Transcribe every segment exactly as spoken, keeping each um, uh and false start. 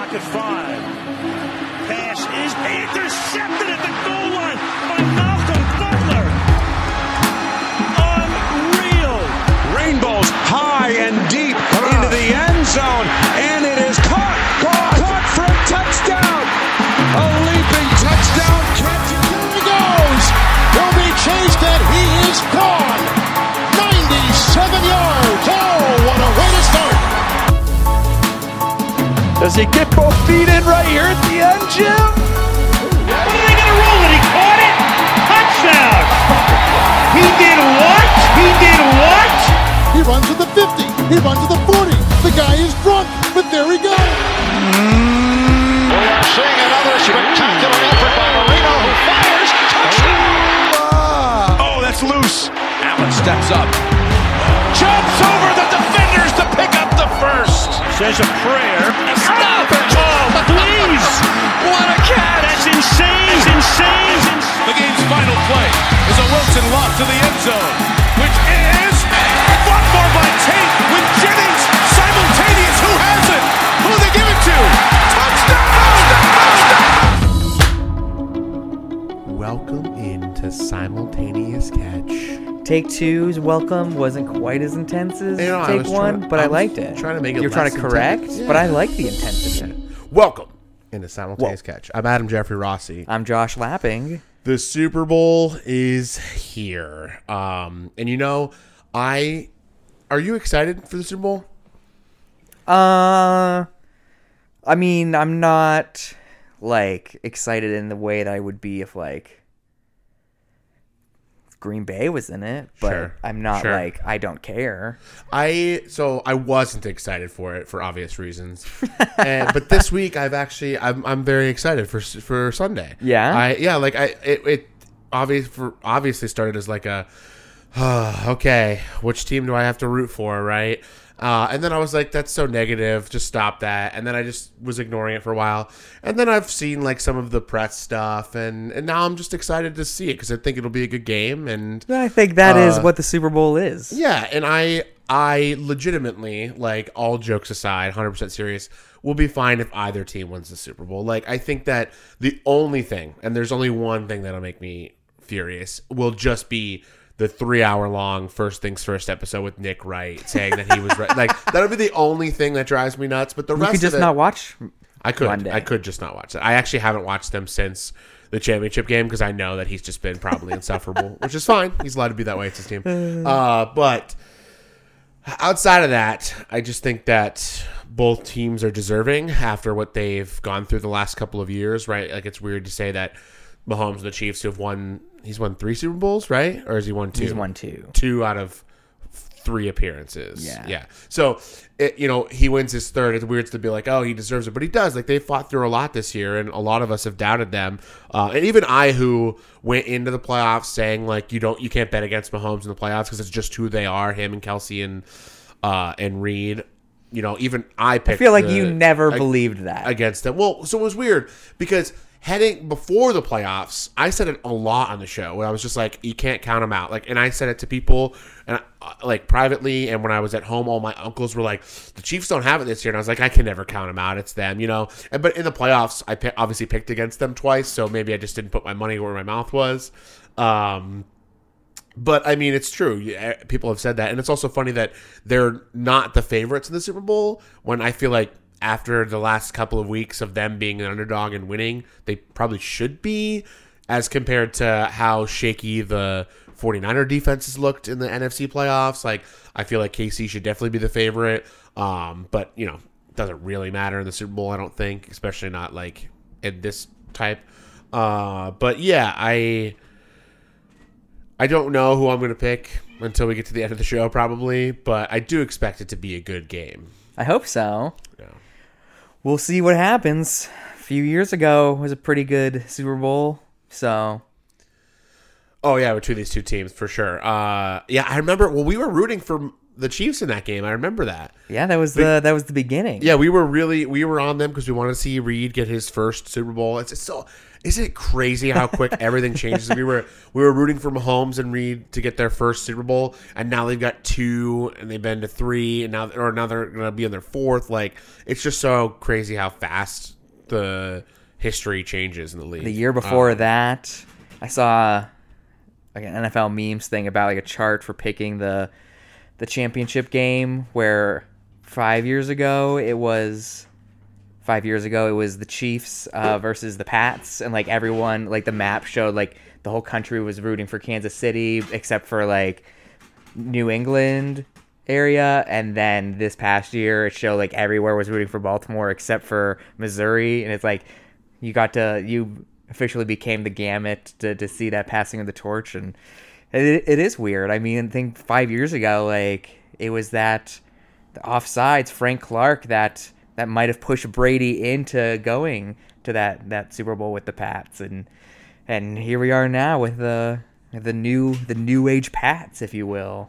clock at five. Pass is intercepted at the goal line by Malcolm Butler. Unreal. Rainbows high and deep into the end zone, and it is caught, caught, caught for a touchdown. A leaping touchdown catch. Here he goes. He'll be chased and he is gone. ninety-seven yards. Oh, what a way to start. Does he get both feet in right here at the end, Jim? What are they going to roll it? He caught it. Touchdown. He did what? He did what? He runs to the fifty. He runs to the forty. The guy is drunk, but there he goes. We are seeing another spectacular effort by Marino, who fires. Touchdown. Oh, that's loose. Allen steps up. Jumps over the defenders to pick up the first. Says a prayer. Stop it. Oh, please. What a catch. That's insane. It's insane. The game's final play is a Wilson lob to the end zone, which is fought for by Tate with Jennings simultaneous. Who has it? Who do they give it to? Touchdown! Welcome into Simultaneous Catch. Take two's welcome wasn't quite as intense as You know, I take was one, try- but I I, was liked it. trying to make it You're trying less to correct, intense. but Yeah. I like the intensity. Welcome into Simultaneous Catch. I'm Adam Jeffrey Rossi. I'm Josh Lapping. The Super Bowl is here. Um, and you know, I are you excited for the Super Bowl? Uh, I mean, I'm not like excited in the way that I would be if like Green Bay was in it, but Sure, I'm not sure. like I don't care. I so I wasn't excited for it for obvious reasons, and, but this week I've actually I'm I'm very excited for for Sunday. Yeah? I yeah like I it, it obvious for obviously started as like a uh, okay, which team do I have to root for, right? Uh, and then I was like, that's so negative. Just stop that. And then I just was ignoring it for a while. And then I've seen like some of the press stuff, and, and now I'm just excited to see it because I think it'll be a good game. And I think that is Uh, what the Super Bowl is. yeah, and I I legitimately, like, all jokes aside, one hundred percent serious, will be fine if either team wins the Super Bowl. Like, I think that the only thing, and there's only one thing that'll make me furious, will just be the three-hour-long First Things First episode with Nick Wright saying that he was right. Like, that'll be the only thing that drives me nuts. But the You rest could just of it, not watch. I could. Monday. I could just not watch it. I actually haven't watched them since the championship game because I know that he's just been probably insufferable, which is fine. He's allowed to be that way. It's his team. Uh, but outside of that, I just think that both teams are deserving after what they've gone through the last couple of years, right? Like, it's weird to say that Mahomes and the Chiefs who have won, he's won three Super Bowls, right? Or has he won two? He's won two. Two out of three appearances. Yeah. Yeah. So, it, you know, he wins his third. It's weird to be like, oh, he deserves it. But he does. Like, they fought through a lot this year, and a lot of us have doubted them. Uh, and even I, who went into the playoffs saying, like, you don't, you can't bet against Mahomes in the playoffs because it's just who they are, him and Kelsey and uh, and Reed. You know, even I picked I feel like the- you never I- believed that. against them. Well, so it was weird because heading before the playoffs, I said it a lot on the show where I was just like, you can't count them out. Like, and I said it to people and uh, like privately, and when I was at home, all my uncles were like, the Chiefs don't have it this year, and I was like, I can never count them out. It's them, you know. And but in the playoffs, I pi- obviously picked against them twice, so maybe I just didn't put my money where my mouth was. Um, But, I mean, it's true. Yeah, people have said that. And it's also funny that they're not the favorites in the Super Bowl when I feel like after the last couple of weeks of them being an underdog and winning, they probably should be, as compared to how shaky the 49er defenses looked in the N F C playoffs. Like, I feel like K C should definitely be the favorite. Um, but, you know, it doesn't really matter in the Super Bowl, I don't think, especially not, like, in this type. Uh, but, yeah, I... I don't know who I'm going to pick until we get to the end of the show, probably, but I do expect it to be a good game. I hope so. Yeah. We'll see what happens. A few years ago was a pretty good Super Bowl, so Oh, yeah, between these two teams, for sure. Uh, yeah, I remember, well, we were rooting for the Chiefs in that game. I remember that. yeah, that was the that was the beginning. Yeah, we were really, we were on them because we wanted to see Reed get his first Super Bowl. It's, it's so, Isn't it crazy how quick everything changes? We were we were rooting for Mahomes and Reed to get their first Super Bowl, and now they've got two, and they've been to three, and now or now they're going to be in their fourth. Like, it's just so crazy how fast the history changes in the league. The year before um, that, I saw like an N F L memes thing about like a chart for picking the the championship game, where five years ago it was five years ago it was the Chiefs uh, versus the Pats, and like everyone, like the map showed like the whole country was rooting for Kansas City except for like New England area, and then this past year it showed like everywhere was rooting for Baltimore except for Missouri, and it's like you got to you officially became the gamut to, to see that passing of the torch. And it, it is weird. I mean, I think five years ago, like it was that the offsides, Frank Clark, that that might have pushed Brady into going to that, that Super Bowl with the Pats, and and here we are now with the the new the new age Pats, if you will.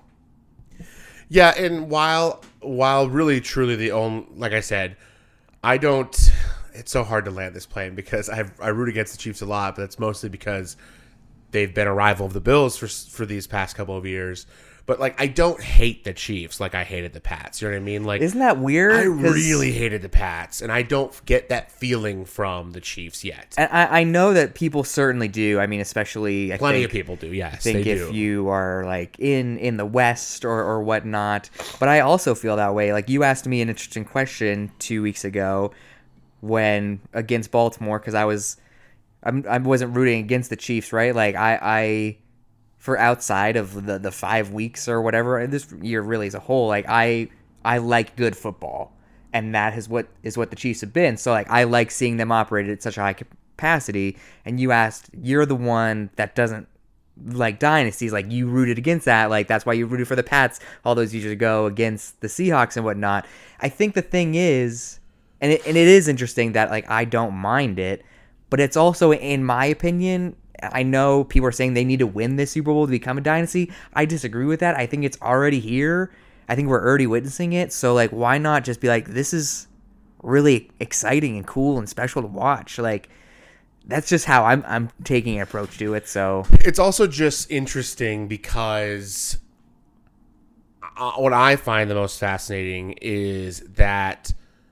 Yeah, and while while really truly the only, like I said, I don't. It's so hard to land this plane because I I root against the Chiefs a lot, but that's mostly because they've been a rival of the Bills for for these past couple of years. But like, I don't hate the Chiefs like I hated the Pats. You know what I mean? Like, isn't that weird? I really hated the Pats, and I don't get that feeling from the Chiefs yet. And I, I know that people certainly do. I mean, especially I plenty think, of people do. Yes, I think they if do. you are like in in the West or or whatnot. But I also feel that way. Like, you asked me an interesting question two weeks ago when against Baltimore, because I was I'm, I wasn't rooting against the Chiefs, right? Like I. I for outside of the, the five weeks or whatever, this year really as a whole, like I I like good football, and that is what is what the Chiefs have been. So like I like seeing them operate at such a high capacity. And you asked, you're the one that doesn't like dynasties, like you rooted against that, like that's why you rooted for the Pats all those years ago against the Seahawks and whatnot. I think the thing is, and it, and it is interesting that like I don't mind it, but it's also, in my opinion, I know people are saying they need to win this Super Bowl to become a dynasty. I disagree with that. I think it's already here. I think we're already witnessing it. So, like, why not just be like, this is really exciting and cool and special to watch? Like, that's just how I'm I'm taking an approach to it. So it's also just interesting because uh, what I find the most fascinating is that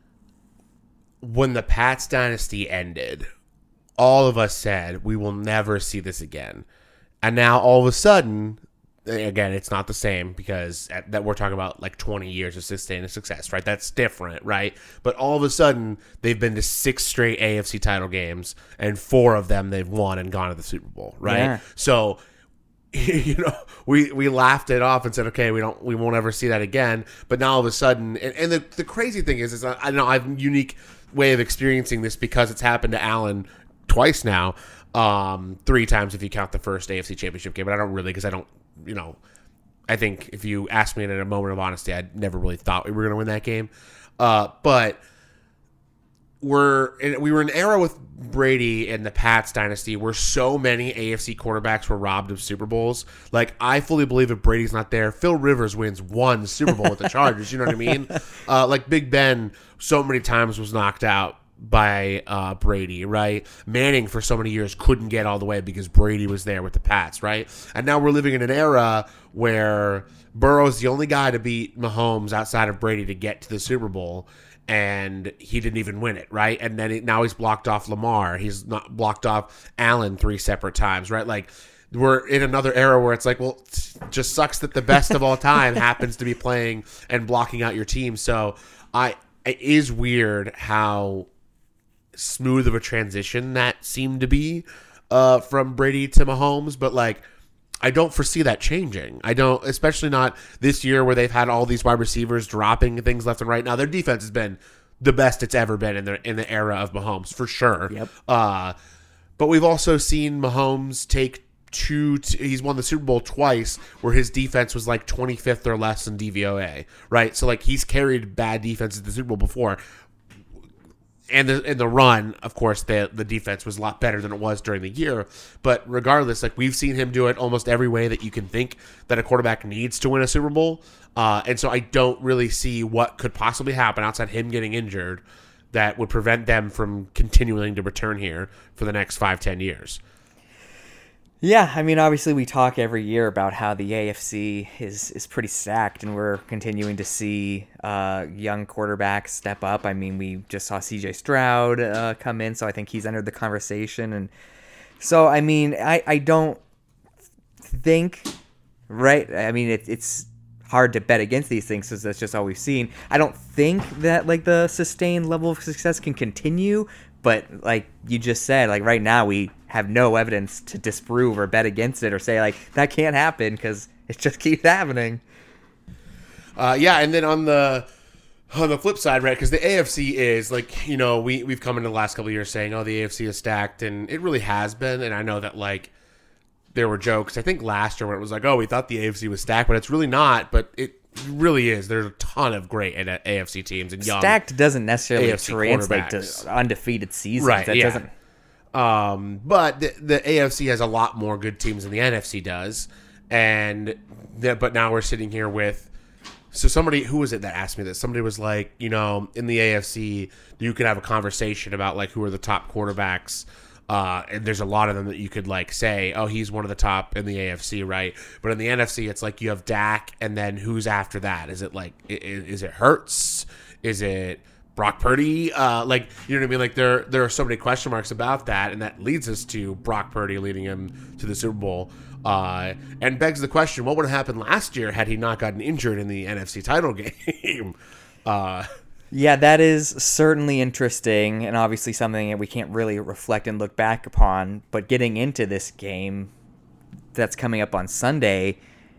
when the Pats dynasty ended, all of us said we will never see this again. And now all of a sudden, again, it's not the same because at, that we're talking about like twenty years of sustained success, right? That's different, right? But all of a sudden, they've been to six straight A F C title games, and four of them they've won and gone to the Super Bowl, right? Yeah. So, you know, we, we laughed it off and said, okay, we don't we won't ever see that again. But now all of a sudden, and, and the, the crazy thing is, is I, I know I have a unique way of experiencing this because it's happened to Alan twice now, um, three times if you count the first A F C Championship game, but I don't really, because I don't, you know, I think if you asked me in a moment of honesty, I never really thought we were going to win that game. Uh, but we're in, we were in an era with Brady and the Pats dynasty where so many A F C quarterbacks were robbed of Super Bowls. Like, I fully believe if Brady's not there, Phil Rivers wins one Super Bowl with the Chargers. You know what I mean? Uh, like Big Ben so many times was knocked out by uh, Brady, right? Manning for so many years couldn't get all the way because Brady was there with the Pats, right? And now we're living in an era where Burrow's the only guy to beat Mahomes outside of Brady to get to the Super Bowl, and he didn't even win it, right? And then it, now he's blocked off Lamar. He's not blocked off Allen three separate times, right? Like, we're in another era where it's like, well, it just sucks that the best of all time happens to be playing and blocking out your team. So I, it is weird how smooth of a transition that seemed to be uh, from Brady to Mahomes, but like I don't foresee that changing. I don't, especially not this year where they've had all these wide receivers dropping things left and right. Now their defense has been the best it's ever been in the in the era of Mahomes for sure. Yep. Uh, but we've also seen Mahomes take two. T- he's won the Super Bowl twice where his defense was like twenty-fifth or less in D V O A, right? So like he's carried bad defenses to the Super Bowl before. And the in the run, of course, the the defense was a lot better than it was during the year. But regardless, like we've seen him do it almost every way that you can think that a quarterback needs to win a Super Bowl. Uh, and so I don't really see what could possibly happen outside him getting injured that would prevent them from continuing to return here for the next five, ten years. Yeah, I mean, obviously we talk every year about how the A F C is, is pretty stacked, and we're continuing to see uh, young quarterbacks step up. I mean, we just saw C J Stroud uh, come in, so I think he's entered the conversation. And so, I mean, I, I don't think, right? I mean, it, it's hard to bet against these things because that's just all we've seen. I don't think that, like, the sustained level of success can continue, but like you just said, like right now we have no evidence to disprove or bet against it or say like that can't happen because it just keeps happening. Uh, yeah, and then on the on the flip side, right, because the A F C is like, you know, we we've come into the last couple of years saying, oh, the A F C is stacked, and it really has been. And I know that like there were jokes, I think last year when it was like, oh, we thought the A F C was stacked, but it's really not. But it really is. There's a ton of great A F C teams and young. Stacked doesn't necessarily A F C translate to undefeated seasons. Right, that yeah. doesn't. Um, but the, the A F C has a lot more good teams than the N F C does, and the, but now we're sitting here with. So somebody, who was it that asked me this? Somebody was like, you know, in the A F C, you could have a conversation about like who are the top quarterbacks. Uh, and there's a lot of them that you could like say, oh, he's one of the top in the A F C, right? But in the N F C, it's like you have Dak, and then who's after that? Is it like, is, is it Hurts? Is it Brock Purdy? Uh, like, you know what I mean? Like there, there are so many question marks about that, and that leads us to Brock Purdy leading him to the Super Bowl. Uh, and begs the question, what would have happened last year had he not gotten injured in the N F C title game? uh, Yeah, that is certainly interesting, and obviously something that we can't really reflect and look back upon. But getting into this game that's coming up on Sunday,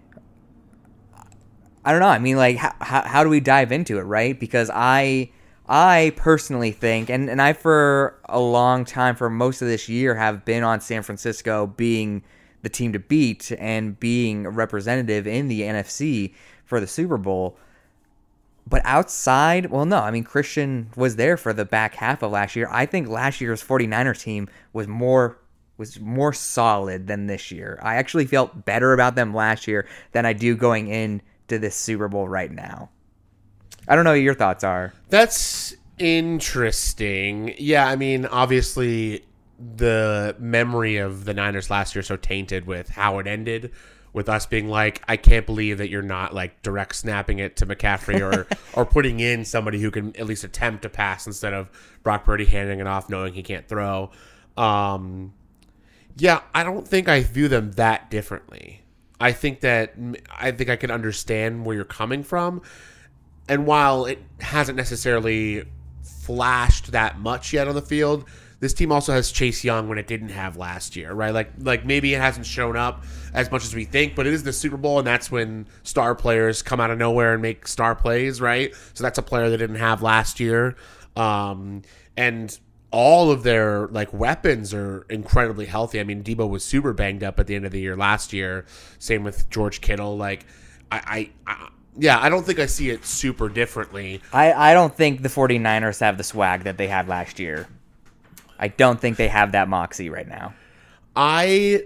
I don't know. I mean, like, how, how, how do we dive into it, right? Because I I personally think, and, and I for a long time, for most of this year, have been on San Francisco being the team to beat and being a representative in the N F C for the Super Bowl. But outside, well, no, I mean, Christian was there for the back half of last year. I think last year's 49ers team was more was more solid than this year. I actually felt better about them last year than I do going into this Super Bowl right now. I don't know what your thoughts are. That's interesting. Yeah, I mean, obviously, the memory of the Niners last year is so tainted with how it ended, with us being like, I can't believe that you're not like direct snapping it to McCaffrey or or putting in somebody who can at least attempt to pass instead of Brock Purdy handing it off knowing he can't throw. Um, yeah, I don't think I view them that differently. I think that I think I can understand where you're coming from. And while it hasn't necessarily flashed that much yet on the field, this team also has Chase Young when it didn't have last year, right? Like, like maybe it hasn't shown up as much as we think, but it is the Super Bowl, and that's when star players come out of nowhere and make star plays, right? So that's a player they didn't have last year. Um, and all of their like weapons are incredibly healthy. I mean, Debo was super banged up at the end of the year last year. Same with George Kittle. Like, I, I, I yeah, I don't think I see it super differently. I, I don't think the 49ers have the swag that they had last year. I don't think they have that moxie right now. I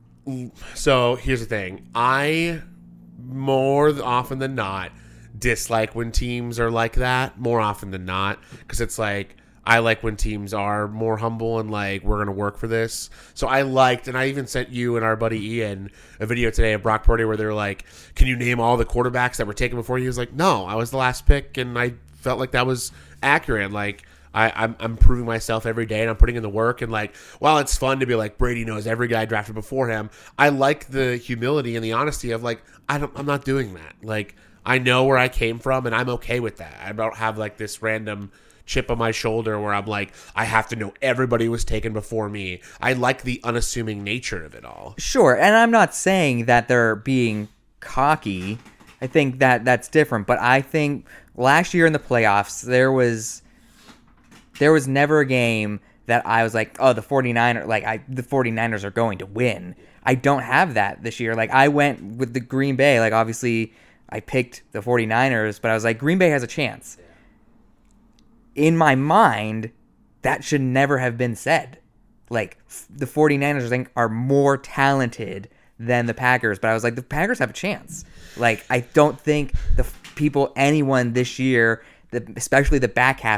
so here's the thing. I more often than not dislike when teams are like that. More often than not, because it's like I like when teams are more humble and like we're gonna work for this. So I liked, and I even sent you and our buddy Ian a video today of Brock Purdy where they're like, "Can you name all the quarterbacks that were taken before you?" He was like, "No, I was the last pick," and I felt like that was accurate. Like. I, I'm, I'm proving myself every day, and I'm putting in the work. And like, while it's fun to be like Brady knows every guy drafted before him, I like the humility and the honesty of like, I don't, I'm not doing that. Like, I know where I came from, and I'm okay with that. I don't have like this random chip on my shoulder where I'm like, I have to know everybody was taken before me. I like the unassuming nature of it all. Sure, and I'm not saying that they're being cocky. I think that that's different. But I think last year in the playoffs, there was. There was never a game that I was like, oh, the 49ers, like I, the 49ers are going to win. I don't have that this year. Like I went with the Green Bay. Like obviously I picked the 49ers, but I was like, Green Bay has a chance. In my mind, that should never have been said. Like the 49ers I think are more talented than the Packers, but I was like, the Packers have a chance. Like I don't think the people, anyone this year, the, especially the back half,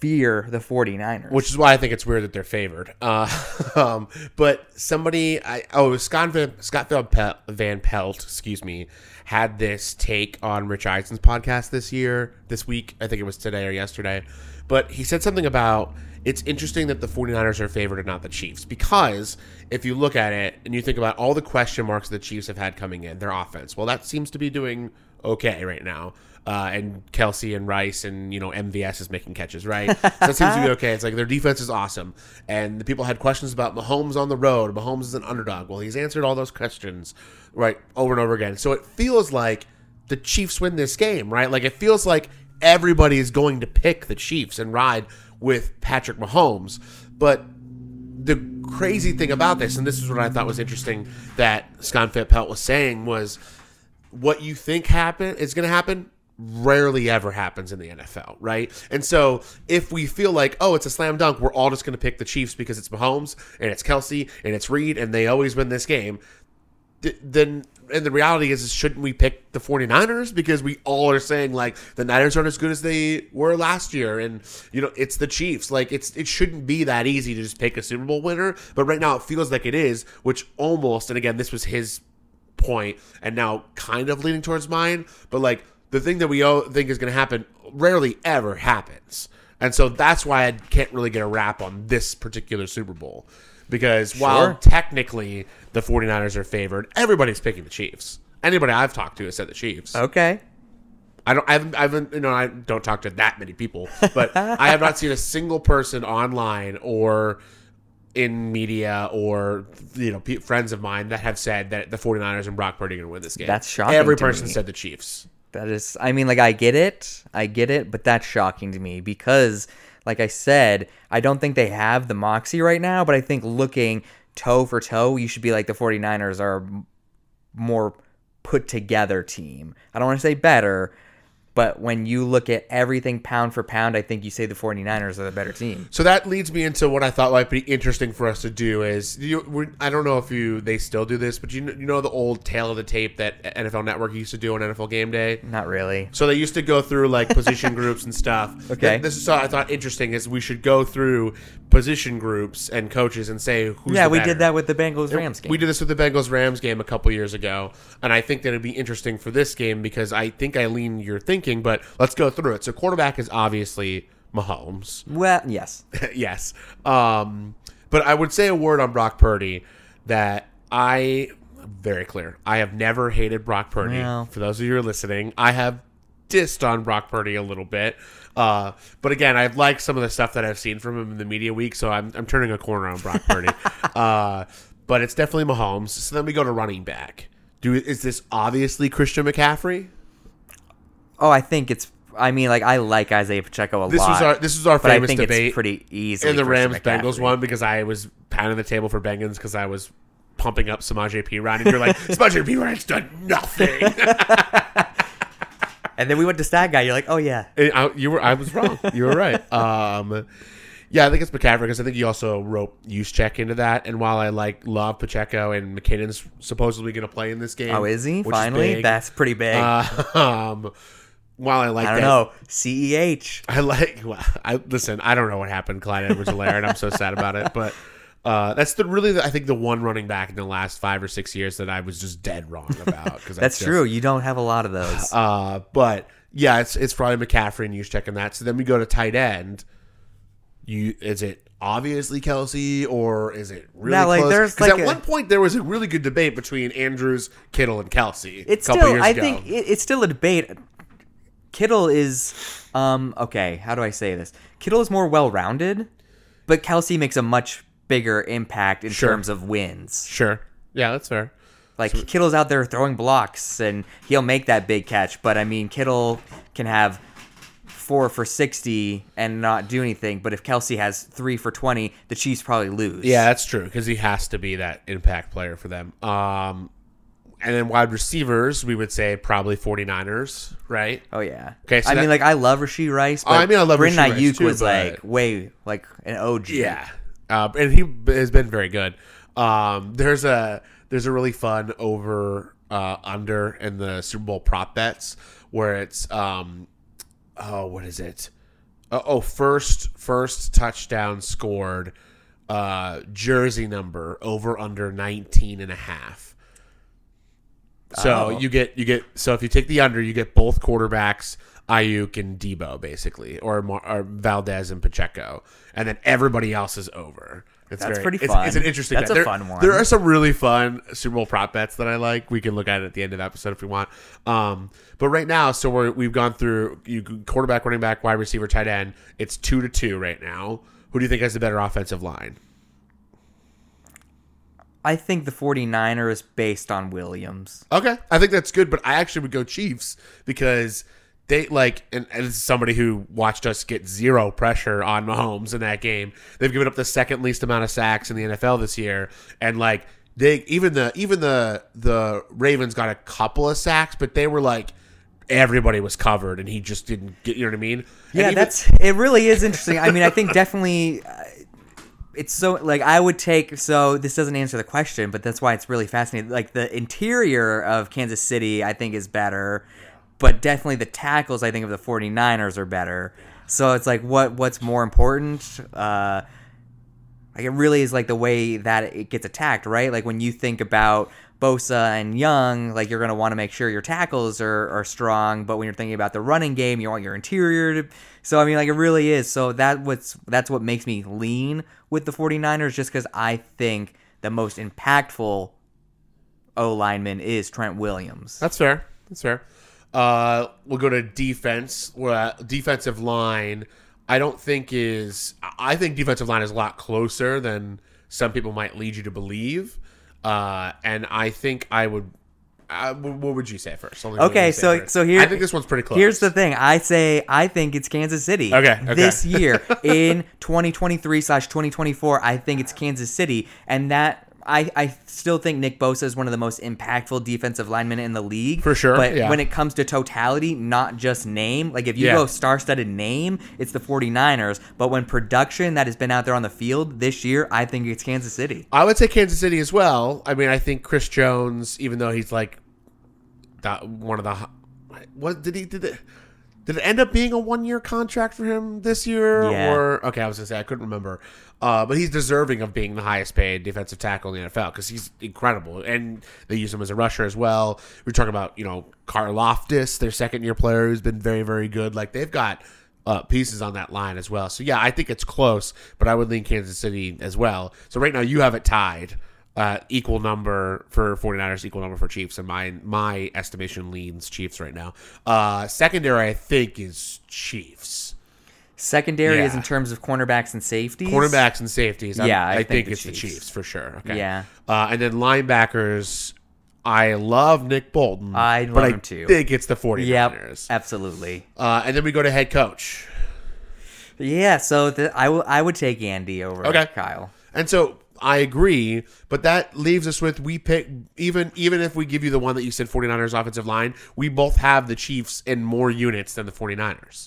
fear the 49ers. Which is why I think it's weird that they're favored. Uh, um, but somebody, I, oh, Scott Van, Scott Van Pelt, Van Pelt, excuse me, had this take on Rich Eisen's podcast this year, this week. I think it was today or yesterday. But he said something about it's interesting that the 49ers are favored and not the Chiefs. Because if you look at it and you think about all the question marks the Chiefs have had coming in, their offense, well, that seems to be doing okay right now. Uh, and Kelsey and Rice and, you know, M V S is making catches, right? So that seems to be okay. It's like their defense is awesome. And the people had questions about Mahomes on the road. Mahomes is an underdog. Well, he's answered all those questions, right, over and over again. So it feels like the Chiefs win this game, right? Like it feels like everybody is going to pick the Chiefs and ride with Patrick Mahomes. But the crazy thing about this, and this is what I thought was interesting that Scott Van Pelt was saying, was what you think happen is going to happen rarely ever happens in the N F L, right? And so if we feel like, oh, it's a slam dunk, we're all just going to pick the Chiefs because it's Mahomes and it's Kelsey and it's Reed and they always win this game, th- then and the reality is, is shouldn't we pick the 49ers? Because we all are saying like the Niners aren't as good as they were last year, and you know it's the Chiefs. Like it's it shouldn't be that easy to just pick a Super Bowl winner, but right now it feels like it is, which almost, and again this was his point and now kind of leaning towards mine, but like the thing that we all think is going to happen rarely ever happens. And so that's why I can't really get a wrap on this particular Super Bowl. Because Sure. while technically the 49ers are favored, everybody's picking the Chiefs. Anybody I've talked to has said the Chiefs. Okay. I don't I haven't, I haven't you know, I don't talk to that many people, but I have not seen a single person online or in media or you know friends of mine that have said that the 49ers and Brock Purdy are going to win this game. That's shocking Every to person me. said the Chiefs. That is, I mean, like, I get it. I get it, but that's shocking to me because, like I said, I don't think they have the moxie right now, but I think looking toe for toe, you should be like the 49ers are a more put together team. I don't want to say better, but when you look at everything pound for pound, I think you say the 49ers are the better team. So that leads me into what I thought might be interesting for us to do is, you, we, I don't know if you they still do this, but you know, you know the old tail of the tape that N F L Network used to do on N F L Game Day? Not really. So they used to go through like position groups and stuff. Okay. This is what I thought interesting is we should go through position groups and coaches and say who's Yeah, the we better. did that with the Bengals-Rams game. We did this with the Bengals-Rams game a couple years ago, and I think that it'd be interesting for this game because I think I lean your thinking, but let's go through it. So quarterback is obviously Mahomes. Well, yes. Yes. Um, but I would say a word on Brock Purdy that I, very clear, I have never hated Brock Purdy. Well. For those of you who are listening, I have dissed on Brock Purdy a little bit. Uh, but again, I've liked some of the stuff that I've seen from him in the media week, so I'm, I'm turning a corner on Brock Purdy. uh, but it's definitely Mahomes. So then we go to running back. Do Is this obviously Christian McCaffrey? Oh, I think it's, I mean, like, I like Isaiah Pacheco a This lot. was our this was our but I famous think debate it's pretty easy. in the Christian Rams Bengals McCaffrey. one because I was pounding the table for Bengals because I was pumping up Samaje Perine and you're like Samaje Perine's done nothing. And then we went to Stat Guy. You're like, oh, yeah. And I, you were I was wrong. You were right. Um, yeah, I think it's McCaffrey because I think you also wrote Juszczyk into that. And while I like love Pacheco and McKinnon's supposedly going to play in this game, Oh, is he? which Finally? big, That's pretty big. Uh, um, while I like I don't that, know. C E H. I like. Well, I listen. I don't know what happened, Clyde Edwards-Helaire, and I'm so sad about it. But uh, that's the really, the, I think, the one running back in the last five or six years that I was just dead wrong about. Because That's true. You don't have a lot of those. Uh, but yeah, it's it's probably McCaffrey and Juszczyk in that. So then we go to tight end. You is it obviously Kelsey or is it really No, like, close? there's, Because like, at a- one point there was a really good debate between Andrews, Kittle, and Kelsey. It's a couple still, years I ago. think it, it's still a debate. Kittle is, um, okay, how do I say this? Kittle is more well-rounded, but Kelsey makes a much bigger impact in Sure. terms of wins. Sure. Yeah, that's fair. Like, Kittle's out there throwing blocks, and he'll make that big catch. But, I mean, Kittle can have four for sixty and not do anything. But if Kelsey has three for twenty, the Chiefs probably lose. Yeah, that's true because he has to be that impact player for them. Um, and then wide receivers, we would say probably 49ers, right? Oh, yeah. Okay, so I that- mean, like, I love Rasheed Rice, but Oh, I mean, I love Brandon Rasheed Rice Ayuk too, was, but- like, way, like, an O G. Yeah, uh, and he has been very good. Um, there's a there's a really fun over uh, under in the Super Bowl prop bets where it's um, oh what is it? Uh, oh, first first touchdown scored. Uh, jersey number over under nineteen and a half. So Oh. you get you get so if you take the under, you get both quarterbacks, Ayuk and Debo, basically, or, Mar- or Valdez and Pacheco, and then everybody else is over. It's That's very, pretty it's, fun. It's an interesting. That's bet. a There- fun one. There are some really fun Super Bowl prop bets that I like. We can look at it at the end of the episode if we want. Um, but right now, so we're, we've gone through you quarterback, running back, wide receiver, tight end. It's two to two right now. Who do you think has the better offensive line? I think the 49ers based on Williams. Okay, I think that's good, but I actually would go Chiefs because they like, and, and this is somebody who watched us get zero pressure on Mahomes in that game. They've given up the second least amount of sacks in the N F L this year, and like they even the even the the Ravens got a couple of sacks, but they were like everybody was covered, and he just didn't get. You know what I mean? And Yeah, even- that's it. Really is interesting. I mean, I think definitely. Uh, It's so like I would take so this doesn't answer the question, but that's why it's really fascinating. Like the interior of Kansas City, I think is better, but definitely the tackles I think of the 49ers are better. So it's like what what's more important? Uh, like it really is like the way that it gets attacked, right? Like when you think about Bosa and Young, like you're going to want to make sure your tackles are, are strong, but when you're thinking about the running game, you want your interior to. So I mean, like it really is. So that what's that's what makes me lean with the 49ers, just because I think the most impactful O lineman is Trent Williams. That's fair. That's fair. Uh, we'll go to defense. Uh, defensive line, I don't think is. I think defensive line is a lot closer than some people might lead you to believe. Uh, and I think I would. Uh, what would you say first? Only what would Okay, you say so first? so here I think this one's pretty close. Here's the thing. I say I think it's Kansas City. Okay, okay. This year in twenty twenty-three slash twenty twenty-four, I think it's Kansas City, and that I I still think Nick Bosa is one of the most impactful defensive linemen in the league For sure, But yeah. when it comes to totality, not just name. Like if you Yeah. go star-studded name, it's the 49ers. But when production that has been out there on the field this year, I think it's Kansas City. I would say Kansas City as well. I mean, I think Chris Jones, even though he's like that one of the what did he did it did it end up being a one year contract for him this year Yeah. or okay I was gonna say I couldn't remember, uh, but he's deserving of being the highest paid defensive tackle in the N F L because he's incredible and they use him as a rusher as well. We're talking about you know Karlaftis, their second year player who's been very very good. Like they've got uh, pieces on that line as well. So yeah, I think it's close, but I would lean Kansas City as well. So right now you have it tied. Uh, equal number for 49ers, equal number for Chiefs, and my my estimation leans Chiefs right now. Uh, secondary, I think, is Chiefs. Secondary Yeah. is in terms of cornerbacks and safeties. Cornerbacks and safeties. I'm- Yeah, I I, think think, the it's the Chiefs. Chiefs for sure. Okay. Yeah. Uh, and then linebackers, I love Nick Bolton. I but love I him too. think it's the Yep, 49ers. absolutely. Uh, and then we go to head coach. Yeah, so the, I, w- I would take Andy over Okay. Kyle. And so I agree, but that leaves us with we pick even even if we give you the one that you said 49ers offensive line, we both have the Chiefs in more units than the 49ers.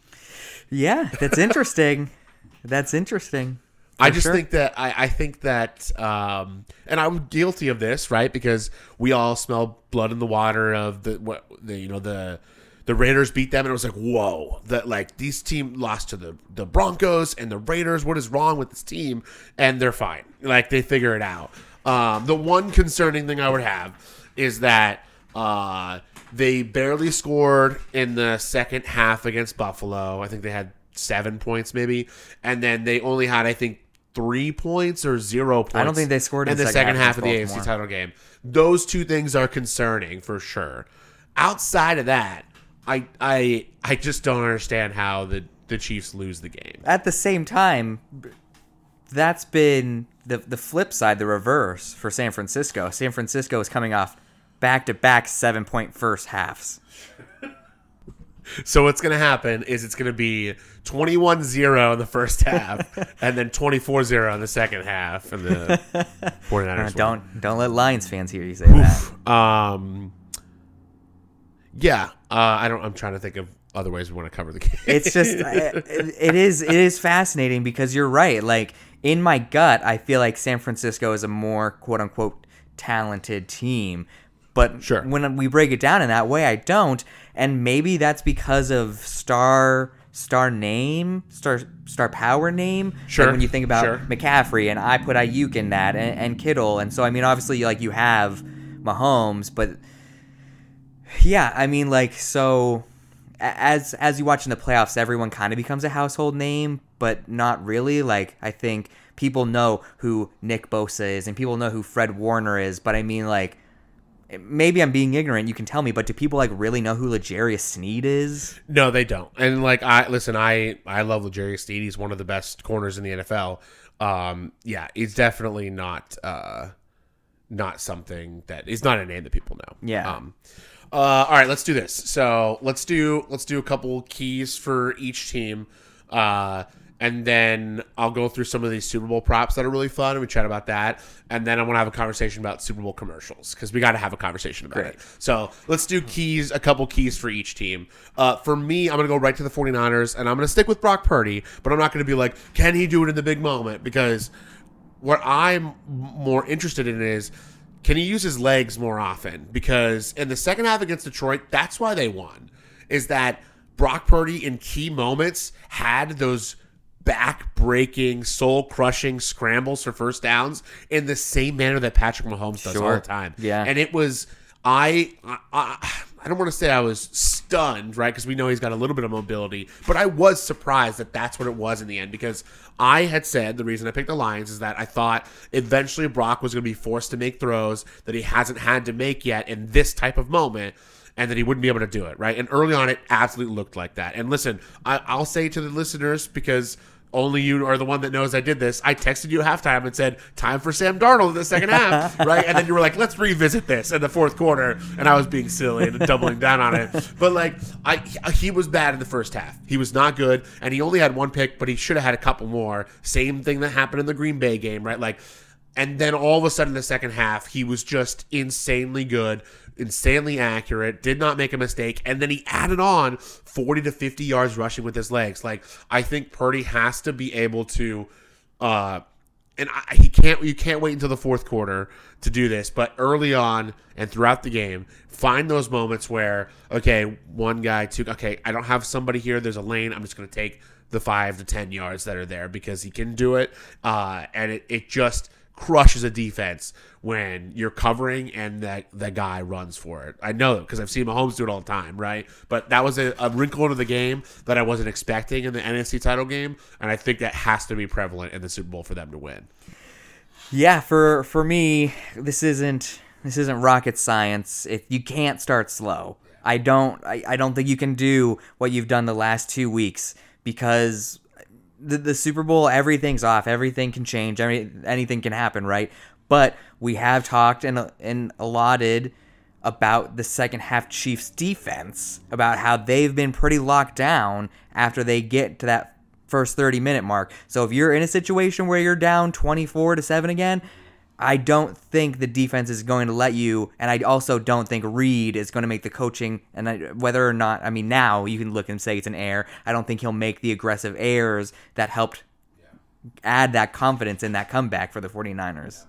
Yeah, that's interesting. That's interesting. I For just sure. think that I, I think that um and I'm guilty of this, right? Because we all smell blood in the water of the what the you know the the Raiders beat them and it was like, whoa, that like these team lost to the, the Broncos and the Raiders. What is wrong with this team? And they're fine. Like they figure it out. Um, the one concerning thing I would have is that uh, they barely scored in the second half against Buffalo. I think they had seven points maybe. And then they only had, I think, three points or zero points. I don't think they scored in in the the second second half half of the A F against C Baltimore. title game. Those two things are concerning for sure. Outside of that, I I I just don't understand how the, the Chiefs lose the game. At the same time, that's been the the flip side, the reverse for San Francisco. San Francisco is coming off back-to-back seven-point first halves. So what's going to happen is it's going to be twenty-one zero in the first half and then twenty-four zero in the second half and the 49ers Uh, win. don't don't let Lions fans hear you say that. Um Yeah, uh, I don't I'm trying to think of other ways we want to cover the game. It's just it, it is it is fascinating because you're right. Like in my gut, I feel like San Francisco is a more quote unquote talented team. But Sure. when we break it down in that way, I don't. And maybe that's because of star star name, star star power name. Sure. Like when you think about Sure. McCaffrey, and I put Ayuk in that, and, and Kittle, and so I mean, obviously, like you have Mahomes, but yeah, I mean, like so. As as you watch in the playoffs, everyone kind of becomes a household name, but not really. Like, I think people know who Nick Bosa is, and people know who Fred Warner is, but I mean, like, maybe I'm being ignorant, you can tell me, but do people, like, really know who L'Jarius Sneed is? No, they don't. And, like, I listen, I, I love L'Jarius Sneed. He's one of the best corners in the N F L. Um, yeah, he's definitely not uh, not something that... He's not a name that people know. Yeah. Um Uh, all right, let's do this. So let's do let's do a couple keys for each team, uh, and then I'll go through some of these Super Bowl props that are really fun, and we chat about that. And then I want to have a conversation about Super Bowl commercials because we got to have a conversation about Great. it. So let's do keys, a couple keys for each team. Uh, for me, I'm going to go right to the 49ers, and I'm going to stick with Brock Purdy, but I'm not going to be like, can he do it in the big moment? Because what I'm more interested in is, can he use his legs more often? Because in the second half against Detroit, that's why they won. Is that Brock Purdy in key moments had those back-breaking, soul-crushing scrambles for first downs in the same manner that Patrick Mahomes does Sure. all the time. Yeah. And it was, I, I, I don't want to say I was stunned, right? Because we know he's got a little bit of mobility, but I was surprised that that's what it was in the end, because I had said the reason I picked the Lions is that I thought eventually Brock was going to be forced to make throws that he hasn't had to make yet in this type of moment, and that he wouldn't be able to do it, right? And early on, it absolutely looked like that. And listen, I, I'll say to the listeners, because only you are the one that knows I did this, I texted you at halftime and said, time for Sam Darnold in the second half, right? And then you were like, let's revisit this in the fourth quarter. And I was being silly and doubling down on it. But, like, I he was bad in the first half. He was not good. And he only had one pick, but he should have had a couple more. Same thing that happened in the Green Bay game, right? Like, and then all of a sudden in the second half, he was just insanely good, insanely accurate, did not make a mistake, and then he added on forty to fifty yards rushing with his legs. Like, I think Purdy has to be able to, uh, and I, he can't. You can't wait until the fourth quarter to do this, but early on and throughout the game, find those moments where, okay, one guy, two, okay, I don't have somebody here. There's a lane. I'm just going to take the five to ten yards that are there because he can do it, uh, and it it just crushes a defense when you're covering and that the guy runs for it. I know it because I've seen Mahomes do it all the time, right? But that was a, a wrinkle into the game that I wasn't expecting in the N F C title game, and I think that has to be prevalent in the Super Bowl for them to win. Yeah, for for me, this isn't this isn't rocket science. If you can't start slow, I don't I, I don't think you can do what you've done the last two weeks because The, the Super Bowl, everything's off. Everything can change. Every, anything can happen, right? But we have talked and, and allotted about the second half Chiefs defense, about how they've been pretty locked down after they get to that first thirty minute mark. So if you're in a situation where you're down twenty-four to seven again, I don't think the defense is going to let you, and I also don't think Reed is going to make the coaching, and I, whether or not, I mean, now you can look and say it's an error. I don't think he'll make the aggressive errors that helped add that confidence in that comeback for the 49ers.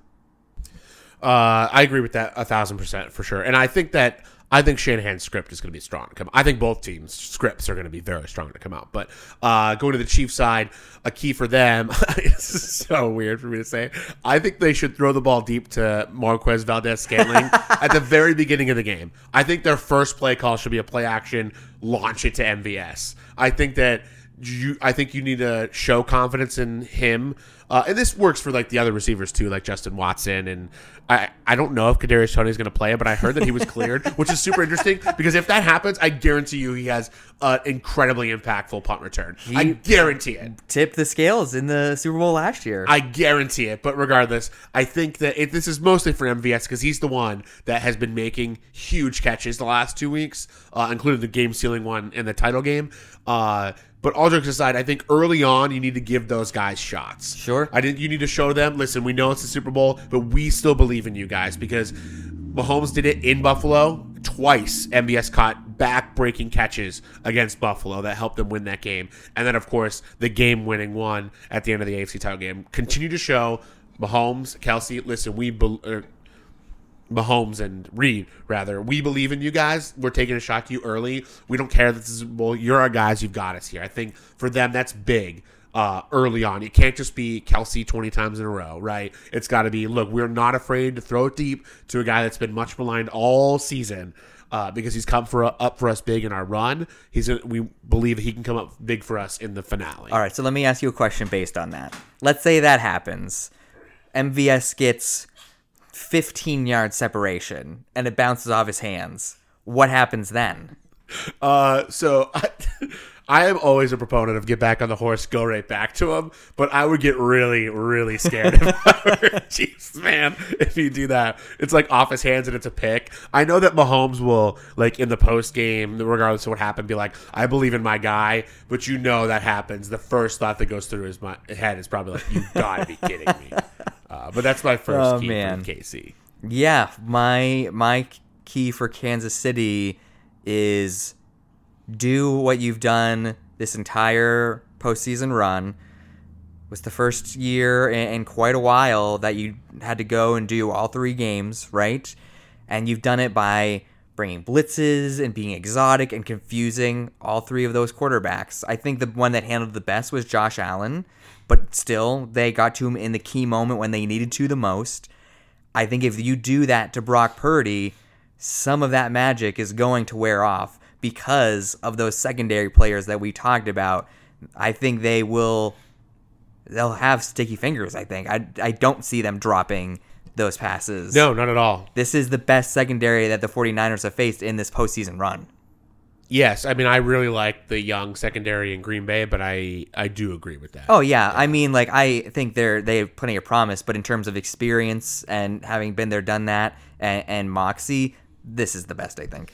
Uh, I agree with that a thousand percent for sure. And I think that I think Shanahan's script is going to be strong to come. I think both teams' scripts are going to be very strong to come out. But uh, going to the Chiefs side, a key for them, this is so weird for me to say, I think they should throw the ball deep to Marquez Valdez-Scantling at the very beginning of the game. I think their first play call should be a play action, launch it to M V S. I think that you, I think you need to show confidence in him. Uh, and this works for like the other receivers too, like Justin Watson. And I, I don't know if Kadarius Toney is going to play it, but I heard that he was cleared, which is super interesting because if that happens, I guarantee you he has an incredibly impactful punt return. He I guarantee it. Tipped the scales in the Super Bowl last year. I guarantee it. But regardless, I think that it, this is mostly for M V S because he's the one that has been making huge catches the last two weeks, uh, including the game-sealing one in the title game. Uh, But all jokes aside, I think early on you need to give those guys shots. Sure. I didn't. You need to show them. Listen, we know it's the Super Bowl, but we still believe in you guys because Mahomes did it in Buffalo twice. M V S caught back-breaking catches against Buffalo that helped them win that game, and then of course the game-winning one at the end of the A F C title game. Continue to show Mahomes, Kelsey. Listen, we. Be, er, Mahomes and Reed, rather. We believe in you guys. We're taking a shot to you early. We don't care that this is, well, you're our guys. You've got us here. I think for them, that's big uh, early on. It can't just be Kelsey twenty times in a row, right? It's got to be, look, we're not afraid to throw it deep to a guy that's been much maligned all season uh, because he's come for up for us big in our run. He's a, we believe he can come up big for us in the finale. All right, so let me ask you a question based on that. Let's say that happens. M V S gets fifteen yard separation and it bounces off his hands. What happens then? Uh, so I, I am always a proponent of get back on the horse, go right back to him. But I would get really, really scared if I were Chiefs, man. If you do that, it's like off his hands and it's a pick. I know that Mahomes will, like in the post game, regardless of what happened, be like, "I believe in my guy." But you know that happens. The first thought that goes through his my head is probably like, "You gotta be kidding me." Uh, but that's my first Oh, key man. from K C. Yeah, my my key for Kansas City is do what you've done this entire postseason run. It was the first year in, in quite a while that you had to go and do all three games, right? And you've done it by bringing blitzes and being exotic and confusing all three of those quarterbacks. I think the one that handled the best was Josh Allen, but still, they got to him in the key moment when they needed to the most. I think if you do that to Brock Purdy, some of that magic is going to wear off because of those secondary players that we talked about. I think they will, they'll have sticky fingers, I think. I, I don't see them dropping those passes. No, not at all. This is the best secondary that the 49ers have faced in this postseason run. Yes, I mean, I really like the young secondary in Green Bay, but I, I do agree with that. Oh, yeah. I mean, like, I think they're they have plenty of promise, but in terms of experience and having been there, done that, and, and moxie, this is the best, I think.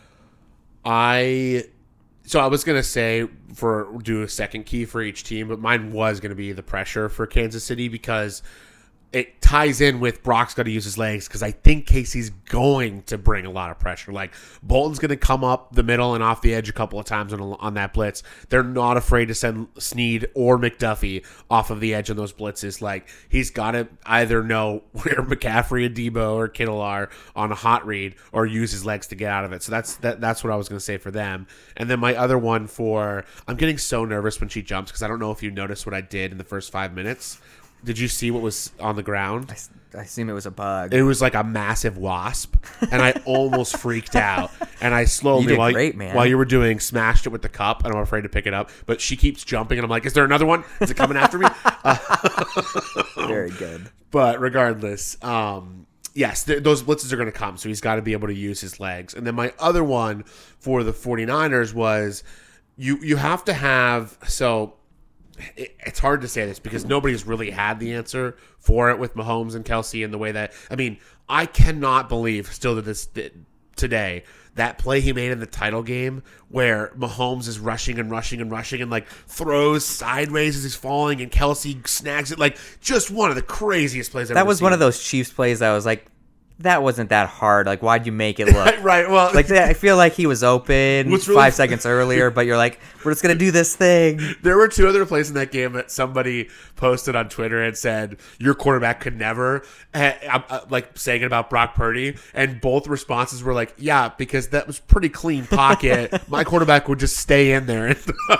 I so I was gonna say for do a second key for each team, but mine was gonna be the pressure for Kansas City because it ties in with Brock's got to use his legs because I think Casey's going to bring a lot of pressure. Like Bolton's going to come up the middle and off the edge a couple of times on, on that blitz. They're not afraid to send Snead or McDuffie off of the edge on those blitzes. Like he's got to either know where McCaffrey and Debo or Kittle are on a hot read or use his legs to get out of it. So that's that, that's what I was going to say for them. And then my other one for I'm getting so nervous when she jumps because I don't know if you noticed what I did in the first five minutes. Did you see what was on the ground? I, I assume it was a bug. It was like a massive wasp, and I almost freaked out. And I slowly, You did while, great, man. while you were doing, smashed it with the cup, and I'm afraid to pick it up. But she keeps jumping, and I'm like, is there another one? Is it coming after me? Uh, Very good. But regardless, um, yes, th- those blitzes are going to come, so he's got to be able to use his legs. And then my other one for the 49ers was you you have to have – so – it's hard to say this because nobody's really had the answer for it with Mahomes and Kelsey in the way that, I mean, I cannot believe still to this today that play he made in the title game where Mahomes is rushing and rushing and rushing and like throws sideways as he's falling and Kelsey snags it. Like just one of the craziest plays I've That ever was seen. one of those Chiefs plays that I was like, that wasn't that hard. Like, why'd you make it look? Right, well, like I feel like he was open What's five really- seconds earlier, but you're like, we're just gonna do this thing. There were two other plays in that game that somebody posted on Twitter and said your quarterback could never, eh, I'm, uh, like saying it about Brock Purdy, and both responses were like, "Yeah, because that was pretty clean pocket. My quarterback would just stay in there."